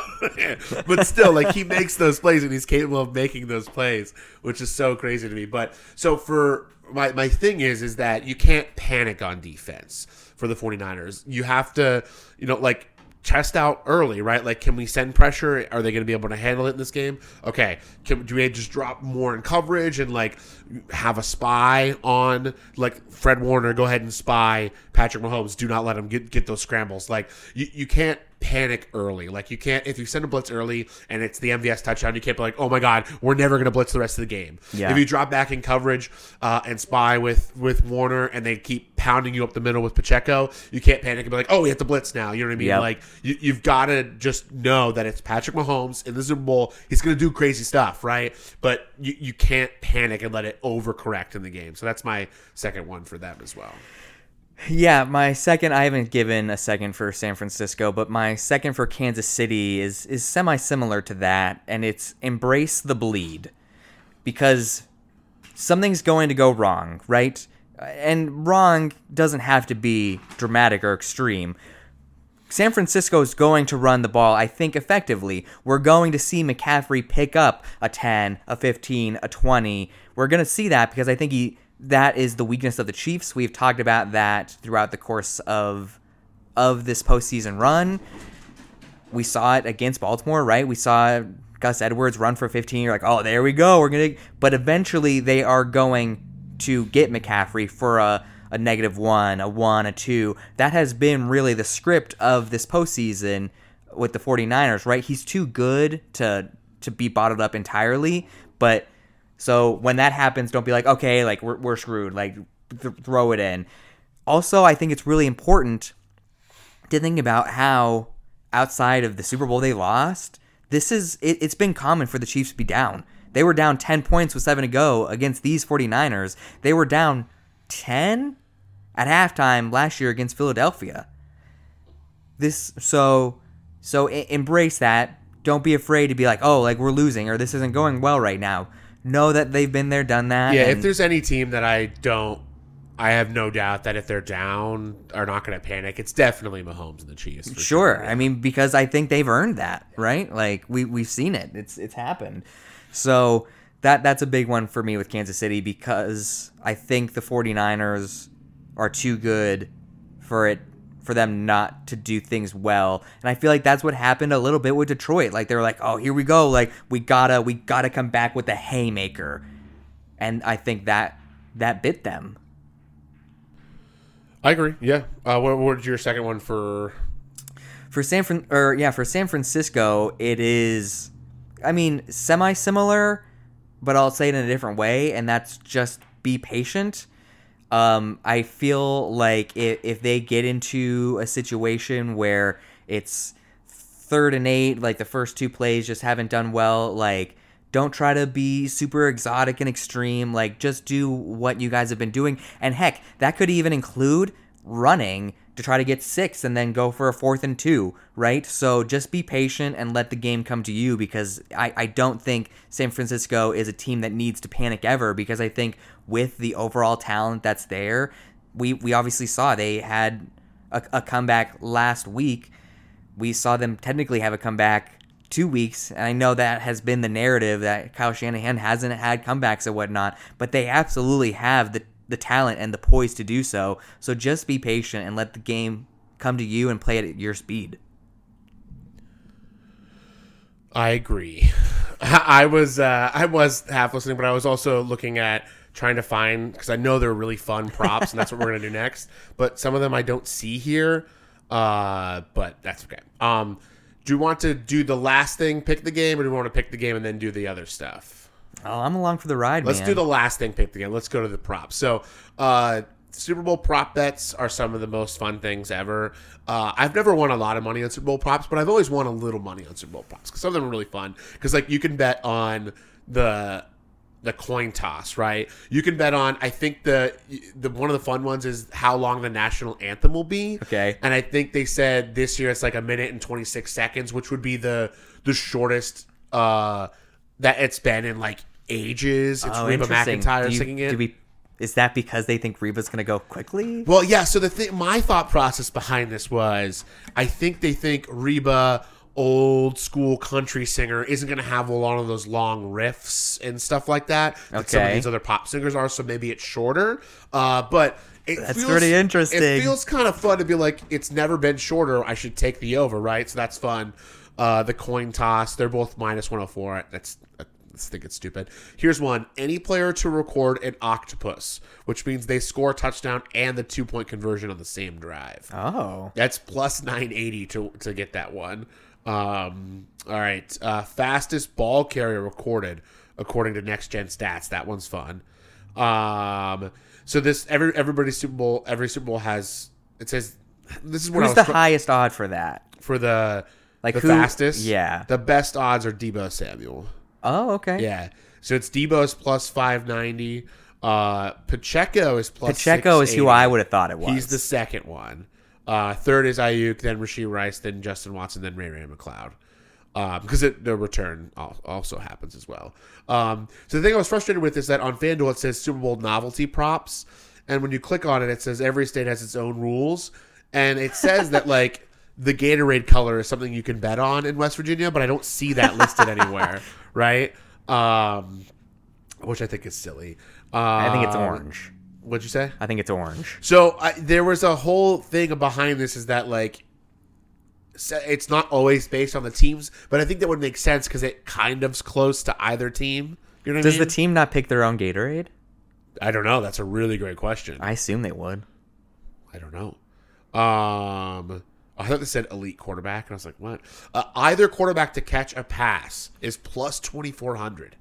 But still, like he makes those plays and he's capable of making those plays, which is so crazy to me. But so for my my thing is is that you can't panic on defense for the 49ers. You have to, you know, like. Test out early, right? Like, can we send pressure? Are they going to be able to handle it in this game? Okay. Can, do we just drop more in coverage and, like, have a spy on, like, Fred Warner, go ahead and spy Patrick Mahomes. Do not let him get, get those scrambles. Like, you, you can't panic early. Like, you can't, if you send a blitz early and it's the M V S touchdown, you can't be like, oh, my God, we're never going to blitz the rest of the game. Yeah. If you drop back in coverage uh, and spy with, with Warner and they keep pounding you up the middle with Pacheco, you can't panic and be like, oh, we have to blitz now. You know what I mean? Yep. Like, you, you've got to just know that it's Patrick Mahomes in the Super Bowl. He's going to do crazy stuff, right? But you, you can't panic and let it overcorrect in the game. So that's my second one for them as well. Yeah, my second, I haven't given a second for San Francisco, but my second for Kansas City is is semi-similar to that, and it's embrace the bleed. Because something's going to go wrong, right? and wrong doesn't have to be dramatic or extreme. San Francisco is going to run the ball, I think, effectively. We're going to see McCaffrey pick up a ten, a fifteen, a twenty. We're going to see that because I think he that is the weakness of the Chiefs. We've talked about that throughout the course of of this postseason run. We saw it against Baltimore, right? We saw Gus Edwards run for fifteen. You're like, oh, there we go. We're gonna. But eventually, they are going to get McCaffrey for a. a negative one, a one, a two. That has been really the script of this postseason with the 49ers, right? He's too good to to be bottled up entirely. But so when that happens, don't be like, okay, like we're, we're screwed. Like th- throw it in. Also, I think it's really important to think about how outside of the Super Bowl they lost, this is it, it's been common for the Chiefs to be down. They were down ten points with seven to go against these 49ers. They were down ten at halftime last year against Philadelphia. This so so I- embrace that. Don't be afraid to be like, oh, like we're losing or this isn't going well right now. Know that they've been there, done that. Yeah, and if there's any team that I don't, I have no doubt that if they're down, are not going to panic. It's definitely Mahomes and the Chiefs. For sure. sure. I mean, because I think they've earned that, right? Like we we've seen it. It's it's happened. So that that's a big one for me with Kansas City because I think the 49ers are too good for it for them not to do things well. And I feel like that's what happened a little bit with Detroit. Like they were like, "Oh, here we go. Like we got to we got to come back with the haymaker." And I think that that bit them. I agree. Yeah. Uh, what what's your second one for For San Fran or yeah, for San Francisco, it is I mean, semi-similar, but I'll say it in a different way, and that's just be patient. Um, I feel like if, if they get into a situation where it's third and eight, like the first two plays just haven't done well, like don't try to be super exotic and extreme. Like just do what you guys have been doing. And heck, that could even include running to try to get six and then go for a fourth and two, right? So just be patient and let the game come to you because I, I don't think San Francisco is a team that needs to panic ever because I think with the overall talent that's there, we, we obviously saw they had a, a comeback last week. We saw them technically have a comeback two weeks, and I know that has been the narrative that Kyle Shanahan hasn't had comebacks and whatnot, but they absolutely have the the talent and the poise to do so. So just be patient and let the game come to you and play it at your speed. I agree. I was uh, I was half listening, but I was also looking at trying to find because I know they're really fun props, and that's what we're gonna do next. But some of them I don't see here, uh, but that's okay. Um, do you want to do the last thing, pick the game, or do you want to pick the game and then do the other stuff? Oh, I'm along for the ride, Let's man. do the last thing, pick the game. Let's go to the props. So, uh, Super Bowl prop bets are some of the most fun things ever. Uh, I've never won a lot of money on Super Bowl props, but I've always won a little money on Super Bowl props because some of them are really fun. Because like you can bet on the the coin toss, right? You can bet on. I think the the one of the fun ones is how long the national anthem will be. Okay. And I think they said this year it's like a minute and twenty-six seconds, which would be the the shortest uh, that it's been in like ages. It's oh, Reba interesting. McEntire do you, singing it. Do we, is that because they think Reba's going to go quickly? Well, yeah. So the thing, my thought process behind this was, I think they think Reba, old school country singer, isn't going to have a lot of those long riffs and stuff like that that some of Okay. these other pop singers are. So maybe it's shorter. Uh, but it That's feels, pretty interesting. It feels kind of fun to be like, it's never been shorter. I should take the over, right? So that's fun. Uh, the coin toss, they're both minus one oh four. That's I think it's stupid. Here's one. Any player to record an octopus, which means they score a touchdown and the two-point conversion on the same drive. Oh. That's plus nine eighty to to get that one. Um, all right. Uh, fastest ball carrier recorded, according to Next Gen Stats. That one's fun. Um, so this every everybody's Super Bowl, every Super Bowl has, it says, this is what I Who's was the tr- highest odd for that? for the, Like the who- fastest. yeah. The best odds are Deebo Samuel. Oh, okay. Yeah. So it's Debo's plus five ninety. Uh, Pacheco is plus Pacheco is who six eighty. I would have thought it was. He's the second one. Uh, third is Ayuk, then Rashee Rice, then Justin Watson, then Ray Ray McLeod. Because um, the return al- also happens as well. Um, so the thing I was frustrated with is that on FanDuel it says Super Bowl novelty props, and when you click on it, it says every state has its own rules, and it says that like the Gatorade color is something you can bet on in West Virginia, but I don't see that listed anywhere, right? Um, which I think is silly. Uh, I think it's orange. What'd you say? I think it's orange. So I, there was a whole thing behind this is that like it's not always based on the teams, but I think that would make sense because it kind of's close to either team. You know what Does I mean? the team not pick their own Gatorade? I don't know. That's a really great question. I assume they would. I don't know. Um, I thought they said elite quarterback, and I was like, what? Uh, either quarterback to catch a pass is plus twenty-four hundred.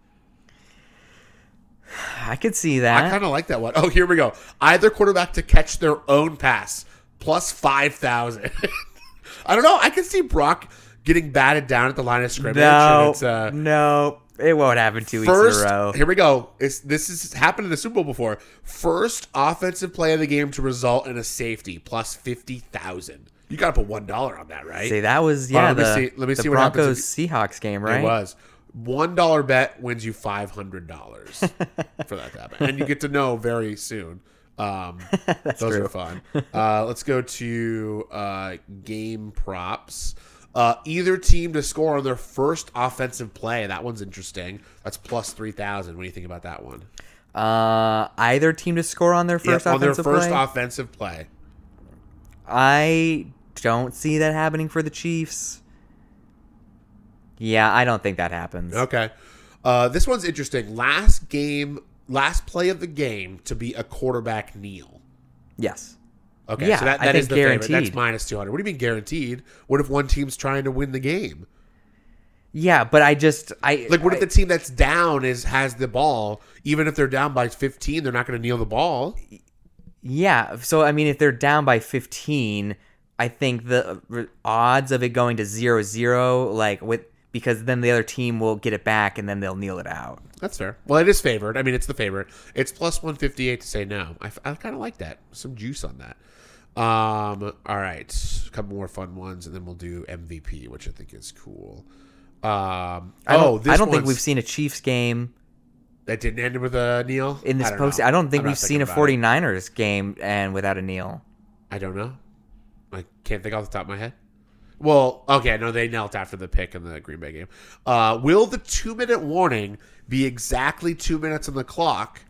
I could see that. I kind of like that one. Oh, here we go. Either quarterback to catch their own pass, plus five thousand. I don't know. I can see Brock getting batted down at the line of scrimmage. No, and it's, uh, no, it won't happen two first, weeks in a row. Here we go. It's, this has happened in the Super Bowl before. First offensive play of the game to result in a safety, plus fifty thousand. You got to put one dollar on that, right? See, that was, Hold yeah, on, let me the, see- let me the see what happens Broncos if Seahawks game, right? It was. one dollar bet wins you five hundred dollars for that to happen. And you get to know very soon. Um, those true. are fun. Uh, let's go to uh, game props. Uh, either team to score on their first offensive play. That one's interesting. That's plus three thousand. What do you think about that one? Uh, either team to score on their first Yep, on their offensive first play? offensive play. I don't see that happening for the Chiefs. Yeah, I don't think that happens. Okay. Uh, this one's interesting. Last game, last play of the game to be a quarterback kneel. Yes. Okay, Yeah, so that, I that think is the favorite. guaranteed. That's minus two hundred. What do you mean guaranteed? What if one team's trying to win the game? Yeah, but I just I Like, what I, if the team that's down is has the ball? Even if they're down by fifteen, they're not going to kneel the ball. Yeah, so I mean, if they're down by fifteen, I think the uh, odds of it going to zero zero, like with because then the other team will get it back and then they'll kneel it out. That's fair. Well, it is favored. I mean, it's the favorite. It's plus one fifty-eight to say no. I, I kind of like that. Some juice on that. Um. All right. A couple more fun ones, and then we'll do M V P, which I think is cool. Um. I don't, oh, this I don't think one's- we've seen a Chiefs game that didn't end with a kneel in this I don't post. know. I don't think I'm not we've seen a thinking about it. 49ers game and without a kneel. I don't know. I can't think off the top of my head. Well, okay, no, they knelt after the pick in the Green Bay game. Uh, will the two-minute warning be exactly two minutes on the clock?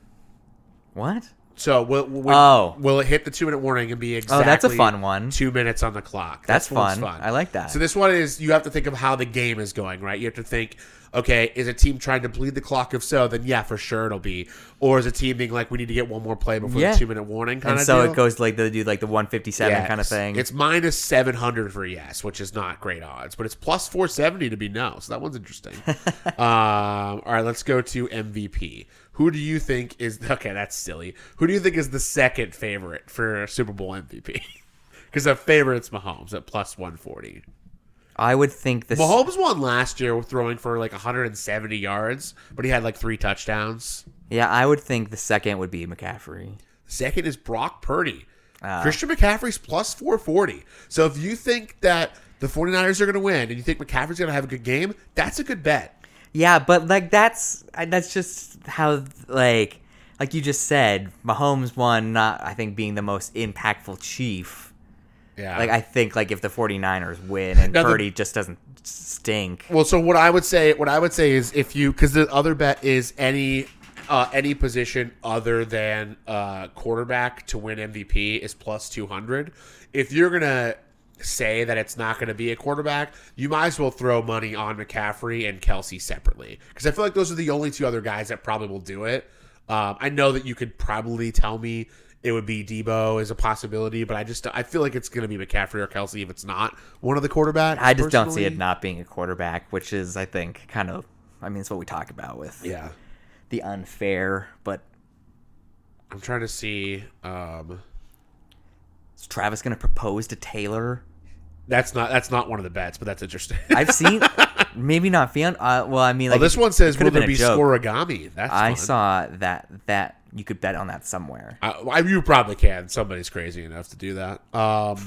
What? So will will, Oh. will it hit the two-minute warning and be exactly Oh, that's a fun one. two minutes on the clock? That's one's fun. I like that. So this one is you have to think of how the game is going, right? You have to think, okay, is a team trying to bleed the clock? If so, then yeah, for sure it'll be. Or is a team being like, we need to get one more play before Yeah. the two-minute warning kind And of so deal? it goes like they do like the one fifty-seven kind of Yes. thing. It's minus seven hundred for yes, which is not great odds, but it's plus four seventy to be no. So that one's interesting. um, all right, let's go to M V P. Who do you think is okay? That's silly. Who do you think is the second favorite for Super Bowl M V P? Because the favorite's Mahomes at plus one forty. I would think this. Mahomes won last year throwing for like one hundred seventy yards, but he had like three touchdowns. Yeah, I would think the second would be McCaffrey. Second is Brock Purdy. Ah. Christian McCaffrey's plus four forty. So if you think that the 49ers are going to win and you think McCaffrey's going to have a good game, that's a good bet. Yeah, but like that's that's just how like like you just said, Mahomes won not I think being the most impactful Chief. Yeah. Like I think like if the 49ers win and Now the- Purdy just doesn't stink. Well, so what I would say, what I would say is if you, because the other bet is any, uh, any position other than uh, quarterback to win M V P is plus two hundred. If you're gonna say that it's not going to be a quarterback, you might as well throw money on McCaffrey and Kelsey separately, because I feel like those are the only two other guys that probably will do it. Um, I know that you could probably tell me it would be Debo as a possibility, but I just I feel like it's going to be McCaffrey or Kelsey if it's not one of the quarterbacks. I just don't see personally. it not being a quarterback, which is I think kind of I mean it's what we talk about with Yeah. the unfair, but I'm trying to see. Um, is Travis going to propose to Taylor? that's not that's not one of the bets, but that's interesting. I've seen maybe not fan uh, well I mean like oh, this one says it could will have been there a be joke. scoregami? That's I fun. saw that that you could bet on that somewhere. I, I, you probably can. Somebody's crazy enough to do that. Um,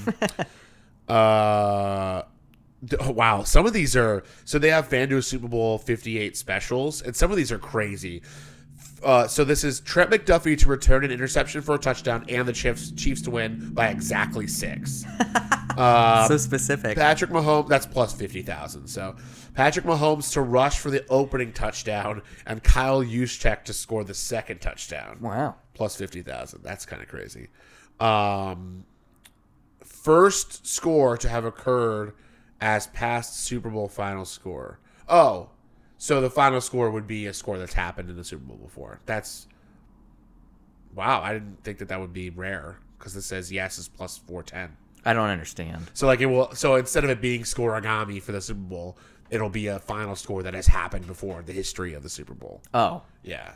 uh, d- oh, wow, some of these are so they have FanDuel Super Bowl fifty-eight specials, and some of these are crazy. Uh, so this is Trent McDuffie to return an interception for a touchdown and the Chiefs Chiefs to win by exactly six. uh, so specific. Patrick Mahomes, that's plus fifty thousand. So Patrick Mahomes to rush for the opening touchdown and Kyle Juszczyk to score the second touchdown. Wow. Plus fifty thousand. That's kind of crazy. Um, first score to have occurred as past Super Bowl final score. Oh, so the final score would be a score that's happened in the Super Bowl before. That's, wow, I didn't think that that would be rare because it says yes is plus four ten. I don't understand. So like it will. So instead of it being scoreagami for the Super Bowl, it'll be a final score that has happened before in the history of the Super Bowl. Oh. Yeah.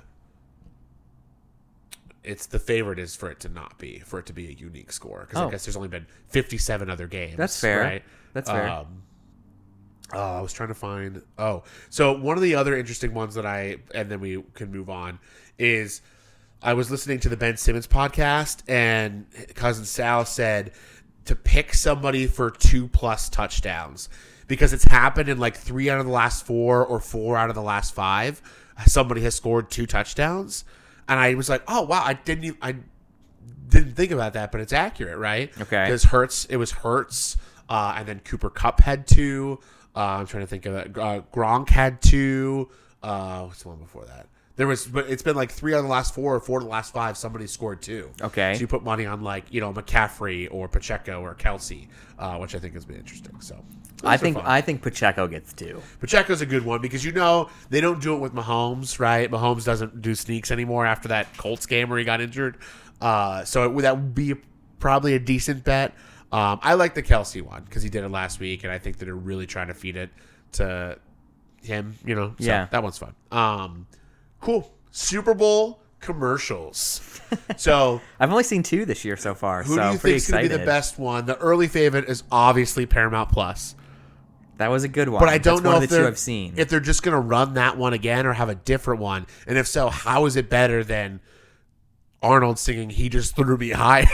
It's the favorite is for it to not be, for it to be a unique score. Because Oh. I guess there's only been fifty-seven other games. That's fair. Right? That's fair. Um, uh, I was trying to find. Oh, so one of the other interesting ones that I, and then we can move on, is I was listening to the Ben Simmons podcast, and Cousin Sal said to pick somebody for two plus touchdowns because it's happened in like three out of the last four or four out of the last five. Somebody has scored two touchdowns, and I was like, oh wow, I didn't even, I didn't think about that, but it's accurate, right? Okay. Because Hurts, it was Hurts, uh, and then Cooper Kupp had two. Uh, I'm trying to think of it. Uh, Gronk had two. Uh, what's the one before that? There was, but it's been like three out of the last four or four of the last five. Somebody scored two. Okay. So you put money on like you know McCaffrey or Pacheco or Kelsey, uh, which I think has been interesting. So I think I think Pacheco gets two. Pacheco's a good one because you know they don't do it with Mahomes, right? Mahomes doesn't do sneaks anymore after that Colts game where he got injured. Uh, so it, would- that would be probably a decent bet. Um, I like the Kelsey one because he did it last week, and I think that they're really trying to feed it to him. You know, so Yeah. that one's fun. Um, cool. Super Bowl commercials. So I've only seen two this year so far, who so do you I'm pretty think is going to excited. be the best one? The early favorite is obviously Paramount Plus. That was a good one. But I don't That's know one if of the two they're I've seen. if they're just going to run that one again or have a different one. And if so, how is it better than Arnold singing "He Just Threw Me Higher"?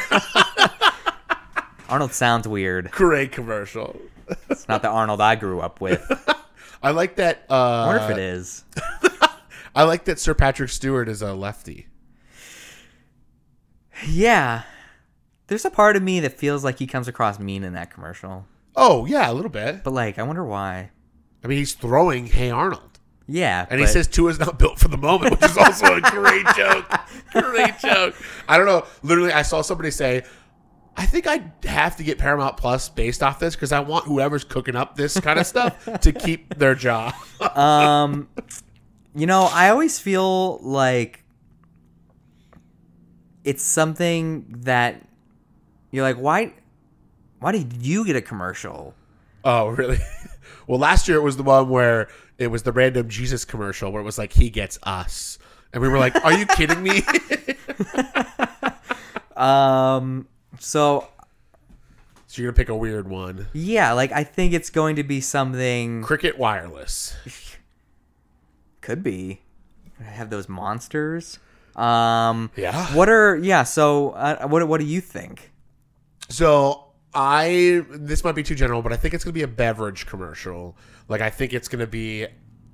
Arnold sounds weird. Great commercial. It's not the Arnold I grew up with. I like that. Uh, I wonder if it is. I like that Sir Patrick Stewart is a lefty. Yeah. There's a part of me that feels like he comes across mean in that commercial. Oh yeah, a little bit. But like, I wonder why. I mean, he's throwing "Hey Arnold," Yeah. and he but- says Tua's not built for the moment, which is also a great joke. Great joke. I don't know. Literally, I saw somebody say, I think I have to get Paramount Plus based off this because I want whoever's cooking up this kind of stuff to keep their job. Um, you know, I always feel like it's something that you're like, why, why did you get a commercial? Oh, really? Well, last year it was the one where it was the random Jesus commercial where it was like, he gets us. And we were like, are you kidding me? Um, so So you're going to pick a weird one. yeah, like I think it's going to be something. Cricket Wireless. Could be. Have those monsters. Um, Yeah. What are yeah? So uh, what what do you think? So I, this might be too general, but I think it's going to be a beverage commercial. Like, I think it's going to be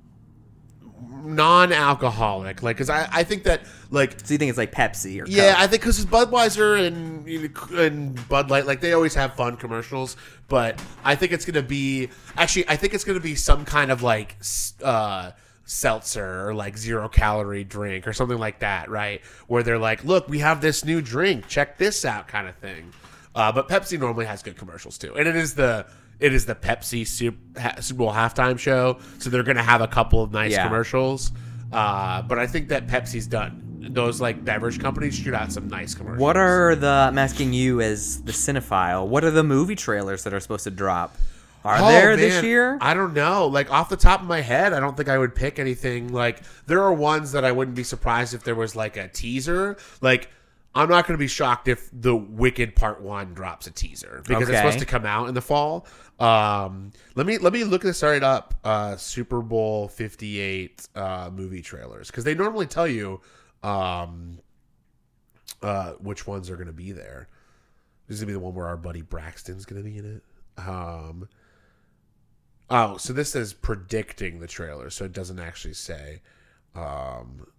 non-alcoholic. Like, because I, I think that, like, So you think it's like Pepsi or yeah, Coke? I think because it's Budweiser and and Bud Light, like they always have fun commercials. But I think it's gonna be actually, I think it's gonna be some kind of like s- uh, seltzer or like zero calorie drink or something like that, right? Where they're like, "Look, we have this new drink. Check this out," kind of thing. Uh, but Pepsi normally has good commercials too, and it is the it is the Pepsi Super, Super Bowl halftime show, so they're gonna have a couple of nice Yeah. commercials. Uh, but I think that Pepsi's done. Those like beverage companies shoot out some nice commercials. What are the? I'm asking you as the cinephile. What are the movie trailers that are supposed to drop? Are Oh, there this man. year? I don't know. Like off the top of my head, I don't think I would pick anything. Like there are ones that I wouldn't be surprised if there was like a teaser. Like I'm not going to be shocked if the Wicked Part One drops a teaser because it's Okay. supposed to come out in the fall. Um, let me let me look this right up. Uh, Super Bowl fifty-eight uh, movie trailers because they normally tell you um, uh, which ones are going to be there. This is gonna be the one where our buddy Braxton's going to be in it. Um, oh, so this says predicting the trailer, so it doesn't actually say. Um,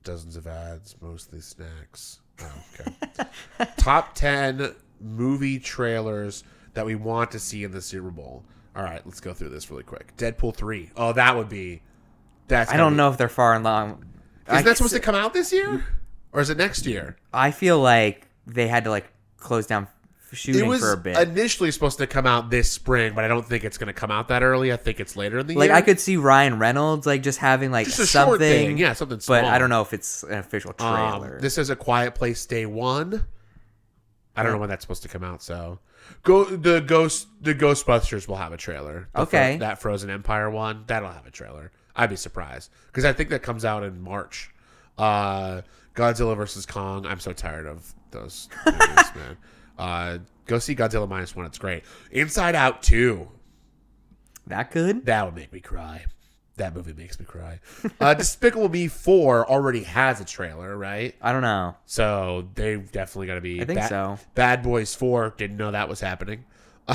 dozens of ads, mostly snacks. Oh, okay. Top ten movie trailers that we want to see in the Super Bowl. All right, let's go through this really quick. Deadpool three. Oh, that would be. That's. I don't be, know if they're far along. Isn't that supposed to come out this year, or is it next year? I feel like they had to like close down shooting it was for a bit. Initially supposed to come out this spring, but I don't think it's going to come out that early. I think it's later in the like year. I could see Ryan Reynolds like just having like Just a something, short thing. Yeah, something small. But I don't know if it's an official trailer. Um, this is A Quiet Place Day One. I don't know when that's supposed to come out. So, go the ghost the Ghostbusters will have a trailer. The Okay, Fro- that Frozen Empire one that'll have a trailer. I'd be surprised because I think that comes out in March. Uh, Godzilla versus Kong. I'm so tired of those movies, man. Uh, go see Godzilla minus one. It's great. Inside Out two. that good? That would make me cry. That movie makes me cry. Uh, Despicable Me four already has a trailer, right? I don't know. So they definitely got to be. I think Bad, so. Bad Boys four. Didn't know that was happening.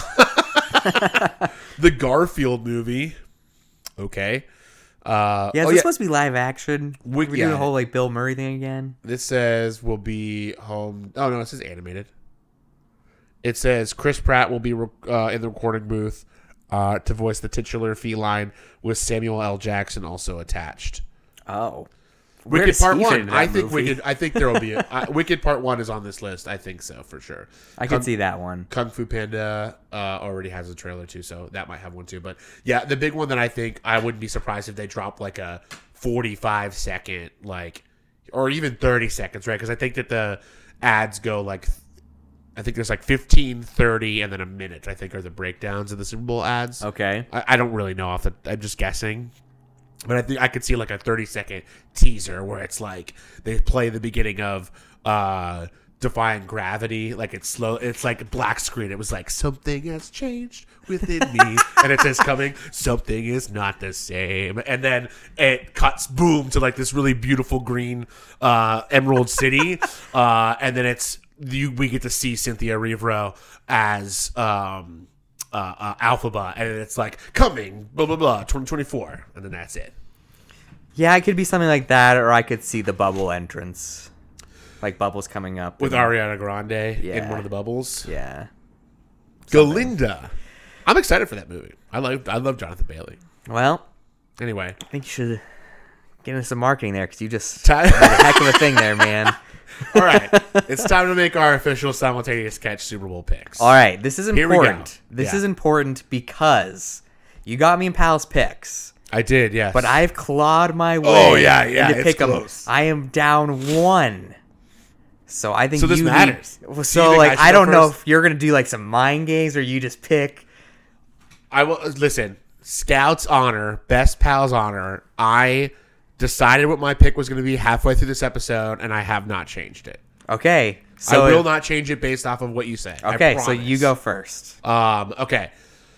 The Garfield movie. Okay. Uh, Yeah, is oh, this yeah. supposed to be live action? We- We're yeah. doing the whole like Bill Murray thing again. This says will be home. Oh no, it says animated. It says Chris Pratt will be uh, in the recording booth uh, to voice the titular feline with Samuel L. Jackson also attached. Oh, Where Wicked does Part he fit One. into I that think movie? Wicked. I think there will be a, uh, Wicked Part One is on this list. I think so for sure. I Kung, could see that one. Kung Fu Panda uh, already has a trailer too, so that might have one too. But yeah, the big one that I think I wouldn't be surprised if they drop like a forty-five second, like, or even thirty seconds, right? Because I think that the ads go like. I think there's like fifteen, thirty, and then a minute, I think, are the breakdowns of the Super Bowl ads. Okay. I, I don't really know off the, I'm just guessing. But I think I could see like a thirty second teaser where it's like they play the beginning of uh, Defying Gravity. Like it's slow. It's like a black screen. It was like, something has changed within me. And it says coming, something is not the same. And then it cuts, boom, to like this really beautiful green uh, Emerald City. uh, and then it's, You, we get to see Cynthia Erivo as um, uh, uh, Alphaba, and it's like coming, blah blah blah, twenty twenty-four, and then that's it. Yeah, it could be something like that, or I could see the bubble entrance, like bubbles coming up With and- Ariana Grande Yeah. in one of the bubbles. Yeah. Galinda. I'm excited for that movie. I love I love Jonathan Bailey. Well, Anyway, I think you should get into some marketing there because you just Ty- did a heck of a thing there, man. all right, it's time to make our official simultaneous catch Super Bowl picks. All right, this is Here we go. important. This Yeah. is important because you got me in Pal's picks, I did, yes, but I've clawed my way. Oh, yeah, yeah, into it's pick 'em. close. I am down one. So I think So this you need- matters. Well, So you So think I like should I go don't know first? if you're gonna do like some mind games or you just pick. I will listen. Scout's honor, best pal's honor. I decided what my pick was going to be halfway through this episode, and I have not changed it. Okay. So I will not change it based off of what you say. I Okay, so promise. you go first. Um. Okay.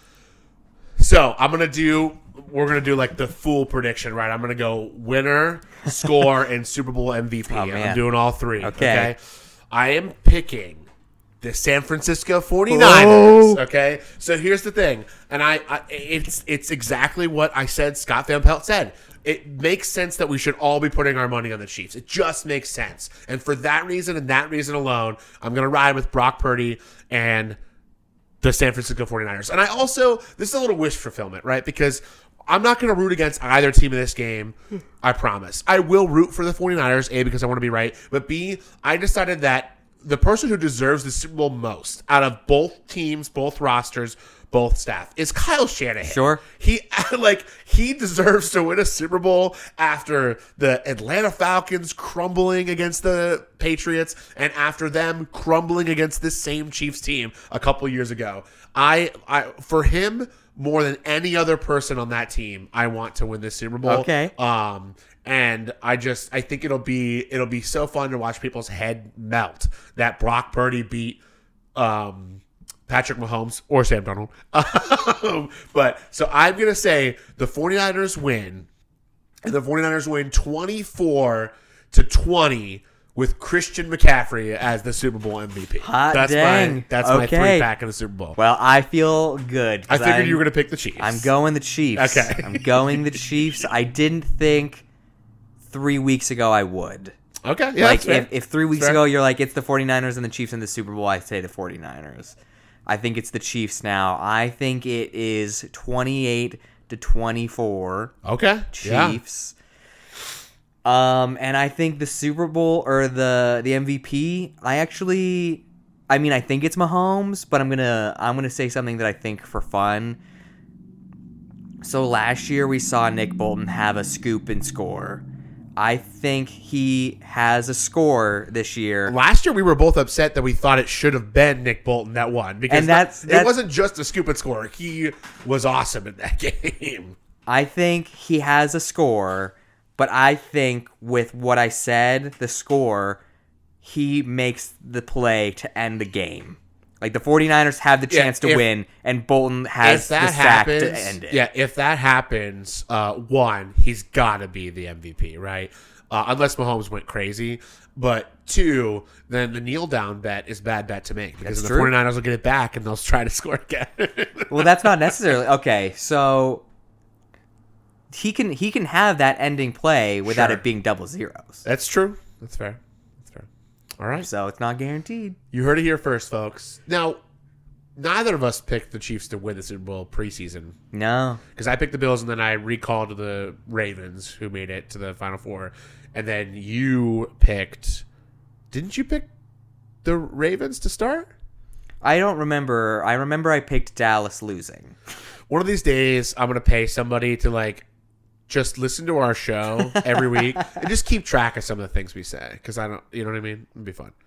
So I'm gonna do. We're gonna do like the full prediction, right? I'm gonna go winner, score, and Super Bowl M V P. Oh, I'm man. doing all three. Okay. Okay. I am picking the San Francisco forty-niners. Oh. Okay. So here's the thing, and I, I, it's it's exactly what I said. Scott Van Pelt said. It makes sense that we should all be putting our money on the Chiefs. It just makes sense, and for that reason and that reason alone, I'm gonna ride with Brock Purdy and the San Francisco forty-niners. And I also, this is a little wish fulfillment, right? Because I'm not going to root against either team in this game, I promise. I will root for the forty-niners, A, because I want to be right, but B, I decided that the person who deserves the Super Bowl most out of both teams, both rosters, both staff is Kyle Shanahan. Sure. He like he deserves to win a Super Bowl after the Atlanta Falcons crumbling against the Patriots and after them crumbling against this same Chiefs team a couple years ago. I I for him more than any other person on that team, I want to win this Super Bowl. Okay. Um and I just I think it'll be it'll be so fun to watch people's head melt that Brock Purdy beat um Patrick Mahomes or Sam Darnold. Um, but so I'm going to say the forty-niners win, and the forty-niners win twenty-four to twenty with Christian McCaffrey as the Super Bowl M V P. Hot that's dang. my that's my Okay. three pack in the Super Bowl. Well, I feel good. 'cause I figured I'm- you were going to pick the Chiefs. I'm going the Chiefs. Okay. I'm going the Chiefs. I didn't think three weeks ago I would. Okay, yeah, like that's fair. if, if three weeks Fair. ago you're like it's the 49ers and the Chiefs in the Super Bowl, I'd say the 49ers. I think it's the Chiefs now. I think it is twenty-eight to twenty-four. Okay, yeah. Chiefs. Um, and I think the Super Bowl or the the M V P, I actually, I mean, I think it's Mahomes, but I'm gonna I'm gonna say something that I think for fun. So last year we saw Nick Bolton have a scoop and score. I think he has a score this year. Last year we were both upset that we thought it should have been Nick Bolton that won because And that's- it that's- wasn't just a scoop and score. He was awesome in that game. I think he has a score, but I think with what I said, the score, he makes the play to end the game. Like the 49ers have the Yeah, chance to if- win, and Bolton has If the that sack happens, to end it. yeah, if that happens, uh, one, he's got to be the M V P, right? Uh, unless Mahomes went crazy. But two, then the kneel down bet is bad bet to make because That's then the true. 49ers will get it back and they'll try to score again. Well, that's not necessarily okay. So he can he can have that ending play without Sure. it being double zeros. That's true. That's fair. That's fair. All right. So it's not guaranteed. You heard it here first, folks. Now, neither of us picked the Chiefs to win the Super Bowl preseason No. because I picked the Bills and then I recalled the Ravens who made it to the Final Four. And then you picked... Didn't you pick the Ravens to start? I don't remember. I remember I picked Dallas losing. One of these days, I'm going to pay somebody to, like, just listen to our show every week and just keep track of some of the things we say. Because I don't... You know what I mean? It'd be fun.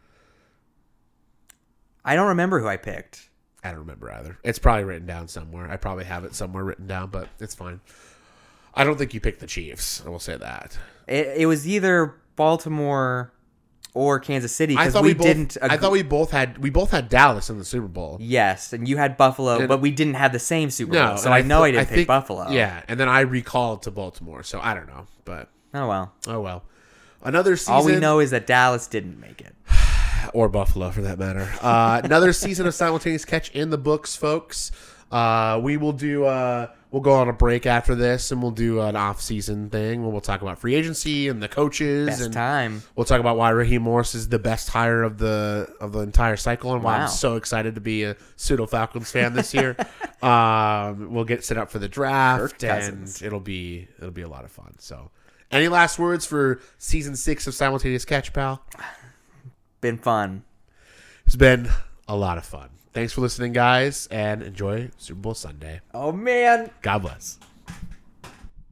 I don't remember who I picked. I don't remember either. It's probably written down somewhere. I probably have it somewhere written down, but it's fine. I don't think you picked the Chiefs. I will say that. It, it was either Baltimore or Kansas City I because thought we, we, both, didn't. I agree- thought we both had we both had Dallas in the Super Bowl. Yes, and you had Buffalo, And- but we didn't have the same Super No, Bowl, so and I know I th- didn't pick think- Buffalo. Yeah, and then I recalled to Baltimore, so I don't know, but Oh well. oh well. Another season, All we know is that Dallas didn't make it. or Buffalo for that matter. Uh, another season of Simultaneous Catch in the books, folks. Uh, we will do. Uh, we'll go on a break after this, and we'll do an off-season thing where we'll talk about free agency and the coaches, Best and time. we'll talk about why Raheem Morris is the best hire of the of the entire cycle, and why Wow. I'm so excited to be a pseudo Falcons fan this year. um, we'll get set up for the draft, Kirk and Cousins. it'll be it'll be a lot of fun. So, any last words for season six of Simultaneous Catch, pal? Been fun. It's been a lot of fun. Thanks for listening, guys, and enjoy Super Bowl Sunday. Oh man. God bless.